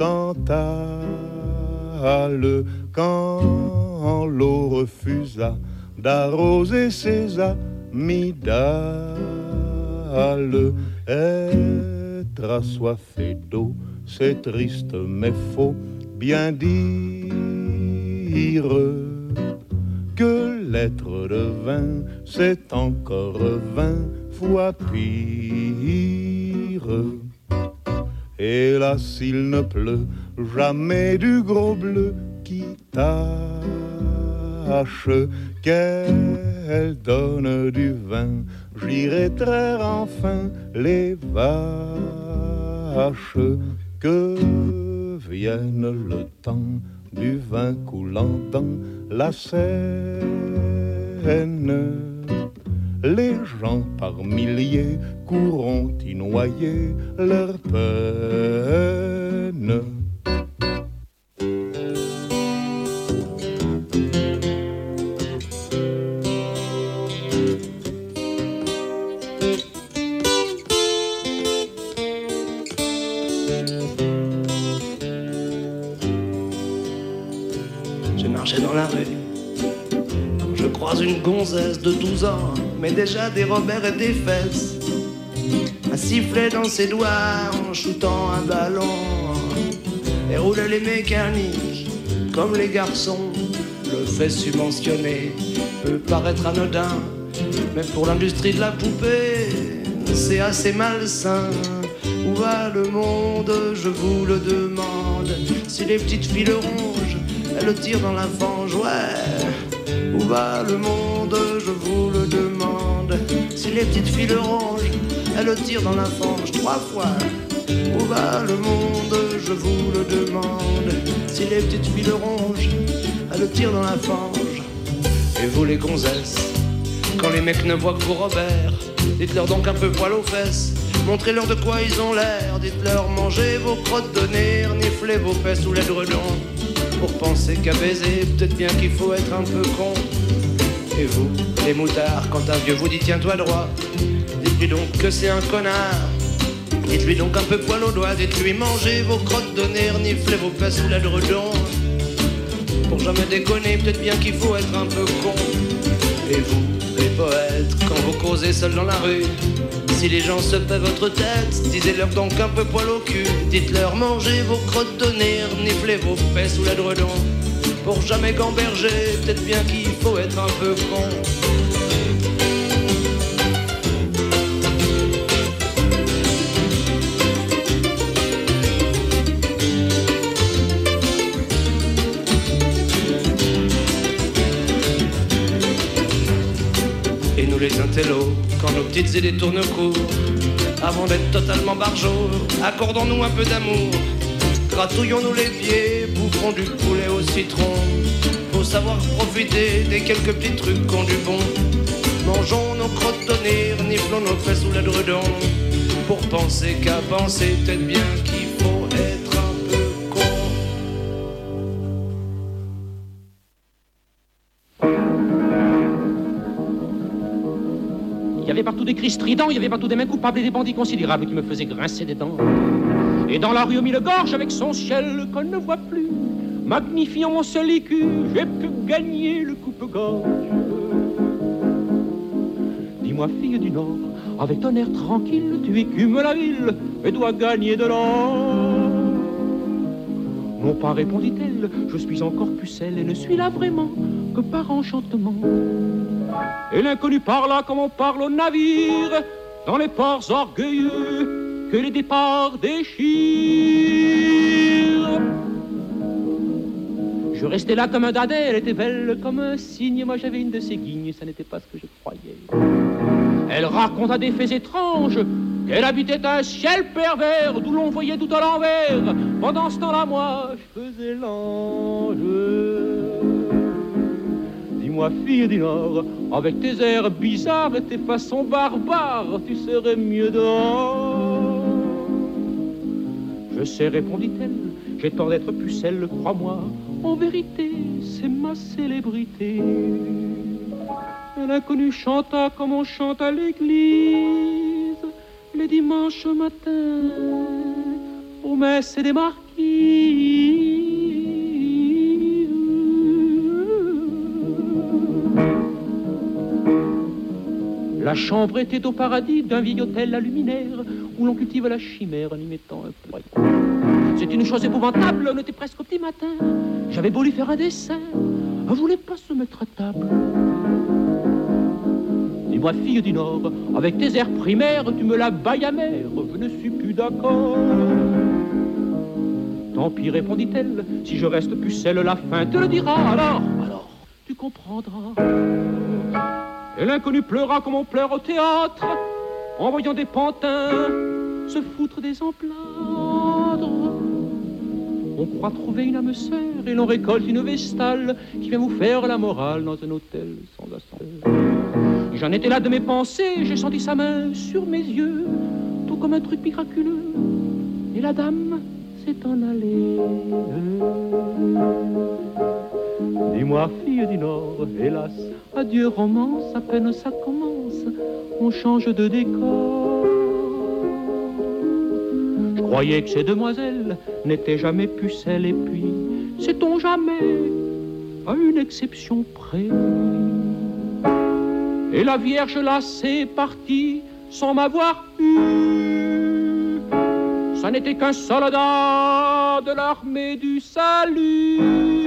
Tantale, quand l'eau refusa d'arroser ses amygdales. Être assoiffé d'eau, c'est triste mais faut bien dire que l'être de vin, c'est encore 20 fois pire. Hélas, il ne pleut jamais du gros bleu qui tâche, qu'elle donne du vin, j'irai traire enfin les vaches. Que vienne le temps du vin coulant dans la Seine. Les gens par milliers courront y noyer leur peine. Je marchais dans la rue, quand je je croise une gonzesse de 12 ans, mais déjà des Robert et des fesses. Un sifflet dans ses doigts en shootant un ballon. Et roule les mécaniques comme les garçons. Le fait subventionné peut paraître anodin, mais pour l'industrie de la poupée, c'est assez malsain. Où va le monde, je vous le demande. Si les petites filles ronges, elles tirent dans la fange, ouais. Où va le monde, je vous le demande. Si les petites filles ronges, elles tirent dans la fange 3 fois. Où va le monde, je vous le demande. Si les petites filles ronges, elles tirent dans la fange. Et vous les gonzesses, quand les mecs ne voient que vos Robert, dites-leur donc un peu poil aux fesses. Montrez-leur de quoi ils ont l'air. Dites-leur mangez vos crottes de nez, reniflez vos fesses sous l'édredon. Pour penser qu'à baiser, peut-être bien qu'il faut être un peu con. Et vous, les moutards, quand un vieux vous dit tiens-toi droit, dites-lui donc que c'est un connard. Dites-lui donc un peu poil aux doigts. Dites-lui mangez vos crottes de nez, reniflez vos fesses sous l'édredon. Pour jamais déconner, peut-être bien qu'il faut être un peu con. Et vous, les poètes, quand vous causez seuls dans la rue, si les gens se paient votre tête, disez-leur donc un peu poil au cul. Dites-leur mangez vos crottes de nez, reniflez vos fesses sous l'édredon. Pour jamais gamberger, peut-être bien qu'il faut être un peu con. Et nous les intellos, quand nos petites idées tournent court, avant d'être totalement barjots, accordons-nous un peu d'amour. Gratouillons-nous les pieds, bouffons du poulet au citron. Faut savoir profiter des quelques petits trucs qu'on du bon. Mangeons nos crottes de nez, reniflons nos fesses sous l'édredon. Pour penser qu'à penser, peut-être bien qu'il faut être un peu con. Il y avait partout des cris stridents, il y avait partout des mains coupables et des bandits considérables qui me faisaient grincer des dents. Et dans la rue au milieu-gorge, avec son ciel qu'on ne voit plus, magnifiant mon seul écu, j'ai pu gagner le coupe-gorge. Dis-moi, fille du Nord, avec ton air tranquille, tu écumes la ville et dois gagner de l'or. Non pas, répondit-elle, je suis encore pucelle et ne suis là vraiment que par enchantement. Et l'inconnu parla comme on parle au navire, dans les ports orgueilleux que les départs déchirent. Je restais là comme un dadais, elle était belle comme un cygne. Moi j'avais une de ses guignes, ça n'était pas ce que je croyais. Elle raconta des faits étranges, qu'elle habitait un ciel pervers, d'où l'on voyait tout à l'envers. Pendant ce temps-là, moi, je faisais l'ange. Dis-moi, fille du Nord, avec tes airs bizarres et tes façons barbares, tu serais mieux dehors. Je sais, répondit-elle, j'ai tort d'être pucelle, crois-moi. En vérité, c'est ma célébrité. L'inconnu chanta comme on chante à l'église les dimanches matins aux messes et des marquises. La chambre était au paradis d'un vieil hôtel à luminaire où l'on cultive la chimère en y mettant un poids. C'est une chose épouvantable, on était presque au petit matin. J'avais beau lui faire un dessin, elle voulait pas se mettre à table. Dis-moi, fille du Nord, avec tes airs primaires, tu me la bailles amère, je ne suis plus d'accord. Tant pis, répondit-elle, si je reste pucelle, la fin te le dira. Alors, tu comprendras. Et l'inconnu pleura comme on pleure au théâtre, en voyant des pantins se foutre des emplâtres. On croit trouver une âme sœur et l'on récolte une vestale qui vient vous faire la morale dans un hôtel sans ascenseur. J'en étais là de mes pensées, j'ai senti sa main sur mes yeux, tout comme un truc miraculeux. Et la dame s'est en allée. Dis-moi, fille du Nord, hélas, adieu romance, à peine ça commence, on change de décor. Je croyais que ces demoiselles n'étaient jamais pucelles, et puis, sait-on jamais, à une exception près. Et la Vierge là, c'est parti sans m'avoir eu. Ça n'était qu'un soldat de l'armée du salut.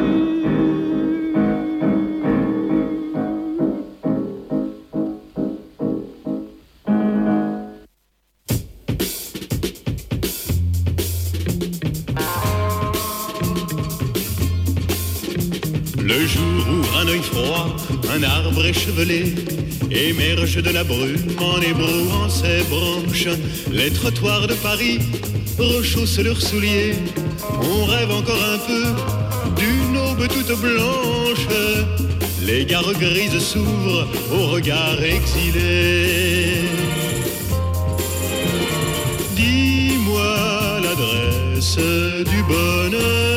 Le jour ouvre un œil froid, un arbre échevelé émerge de la brume en ébrouant ses branches. Les trottoirs de Paris rechaussent leurs souliers. On rêve encore un peu d'une aube toute blanche. Les gares grises s'ouvrent au regard exilé. Dis-moi l'adresse du bonheur.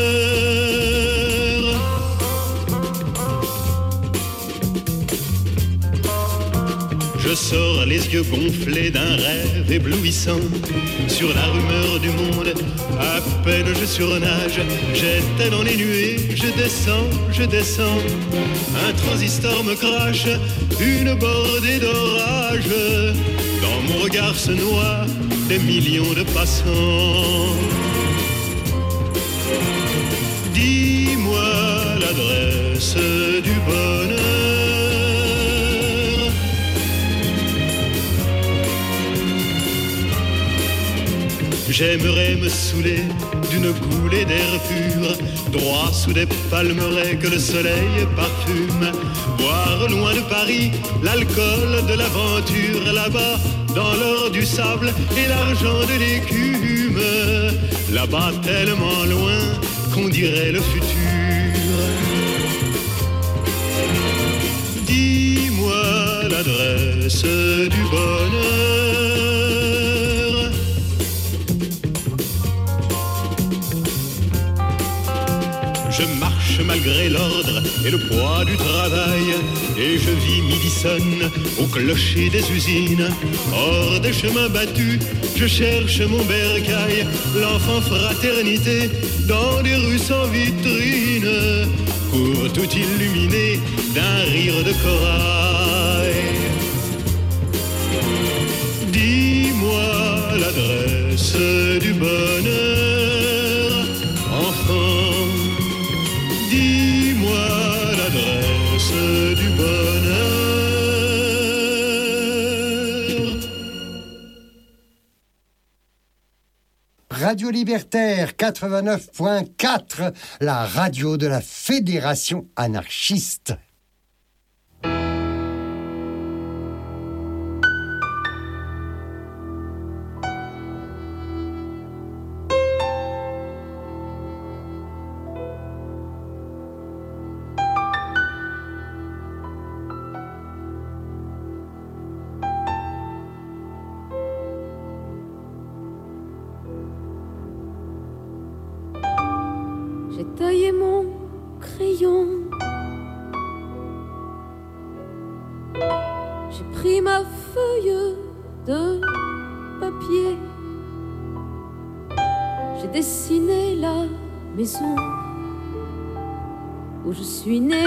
Je sors les yeux gonflés d'un rêve éblouissant sur la rumeur du monde. À peine je surnage, j'étais dans les nuées. Je descends. Un transistor me crache, une bordée d'orage. Dans mon regard se noient des millions de passants. Dis-moi l'adresse du bonheur. J'aimerais me saouler d'une coulée d'air pur, droit sous des palmeraies que le soleil parfume. Boire loin de Paris l'alcool de l'aventure, là-bas dans l'or du sable et l'argent de l'écume. Là-bas tellement loin qu'on dirait le futur. Dis-moi l'adresse du bonheur. Je marche malgré l'ordre et le poids du travail, et je vis midi sonne au clocher des usines. Hors des chemins battus, je cherche mon bercail, l'enfant fraternité dans des rues sans vitrine, court tout illuminé d'un rire de corail. Dis-moi l'adresse du bonheur, enfant. Dis-moi l'adresse du bonheur. Radio Libertaire 89.4, la radio de la Fédération anarchiste. J'ai taillé mon crayon, j'ai pris ma feuille de papier, j'ai dessiné la maison où je suis née.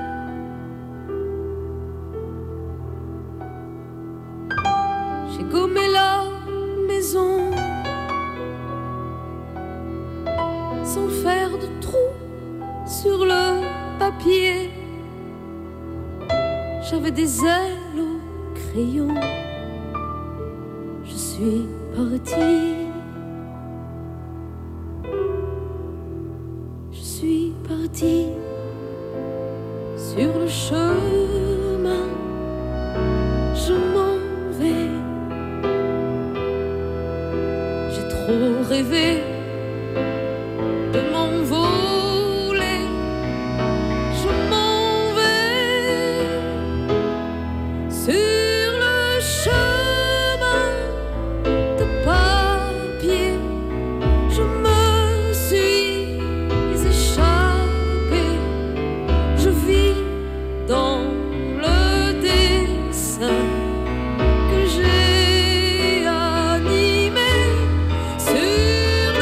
J'ai gommé la maison sans faire de trou sur le papier. J'avais des ailes au crayon. Je suis partie. Je suis partie sur le chemin. Je m'en vais. J'ai trop rêvé de m'envoler, je m'en vais sur le chemin de papier. Je me suis échappée, je vis dans le dessin que j'ai animé sur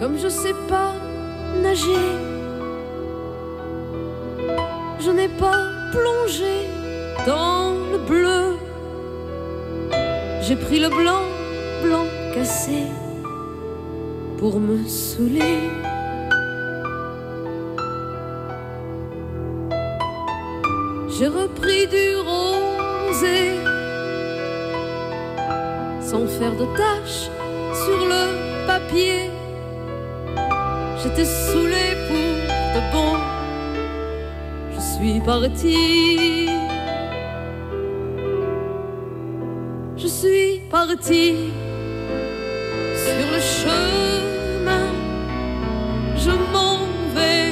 Comme je sais pas nager, je n'ai pas plongé dans le bleu. J'ai pris le blanc, blanc cassé pour me saouler. J'ai repris du rosé sans faire de taches sur le papier. J'étais saoulée pour de bon. Je suis partie. Je suis partie sur le chemin. Je m'en vais.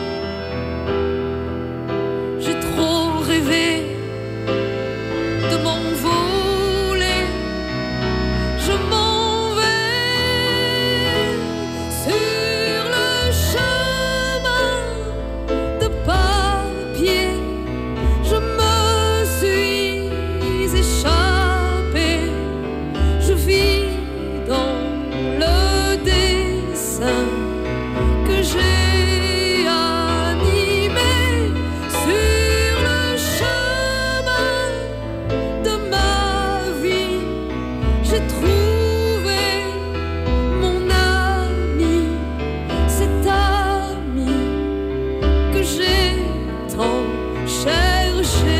J'ai trop rêvé de m'envoler. Je m'en vais sur le chemin de papier. Je me suis échappée. Je vis dans le dessin que j'ai animé sur le chemin de ma vie. J'ai trouvé mon ami, cet ami que j'ai tant cherché.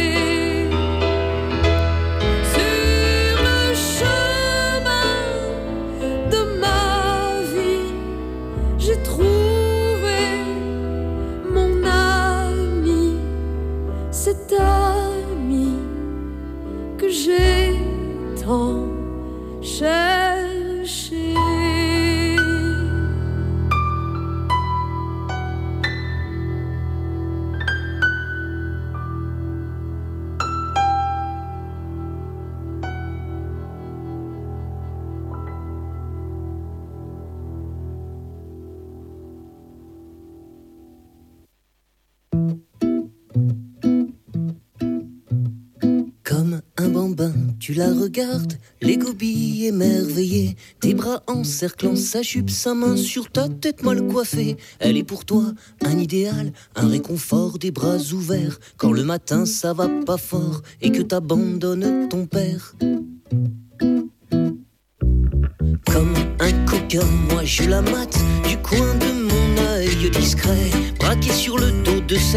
Sur le chemin de ma vie, j'ai trouvé mon ami, cet ami que j'ai tant cherché. Comme un bambin, tu la regardes, les gobilles émerveillées, tes bras encerclant sa jupe, sa main sur ta tête mal coiffée. Elle est pour toi un idéal, un réconfort, des bras ouverts, quand le matin ça va pas fort et que t'abandonnes ton père. Comme un coquin, moi je la mate du coin de mon œil discret, braqué sur le dos de sa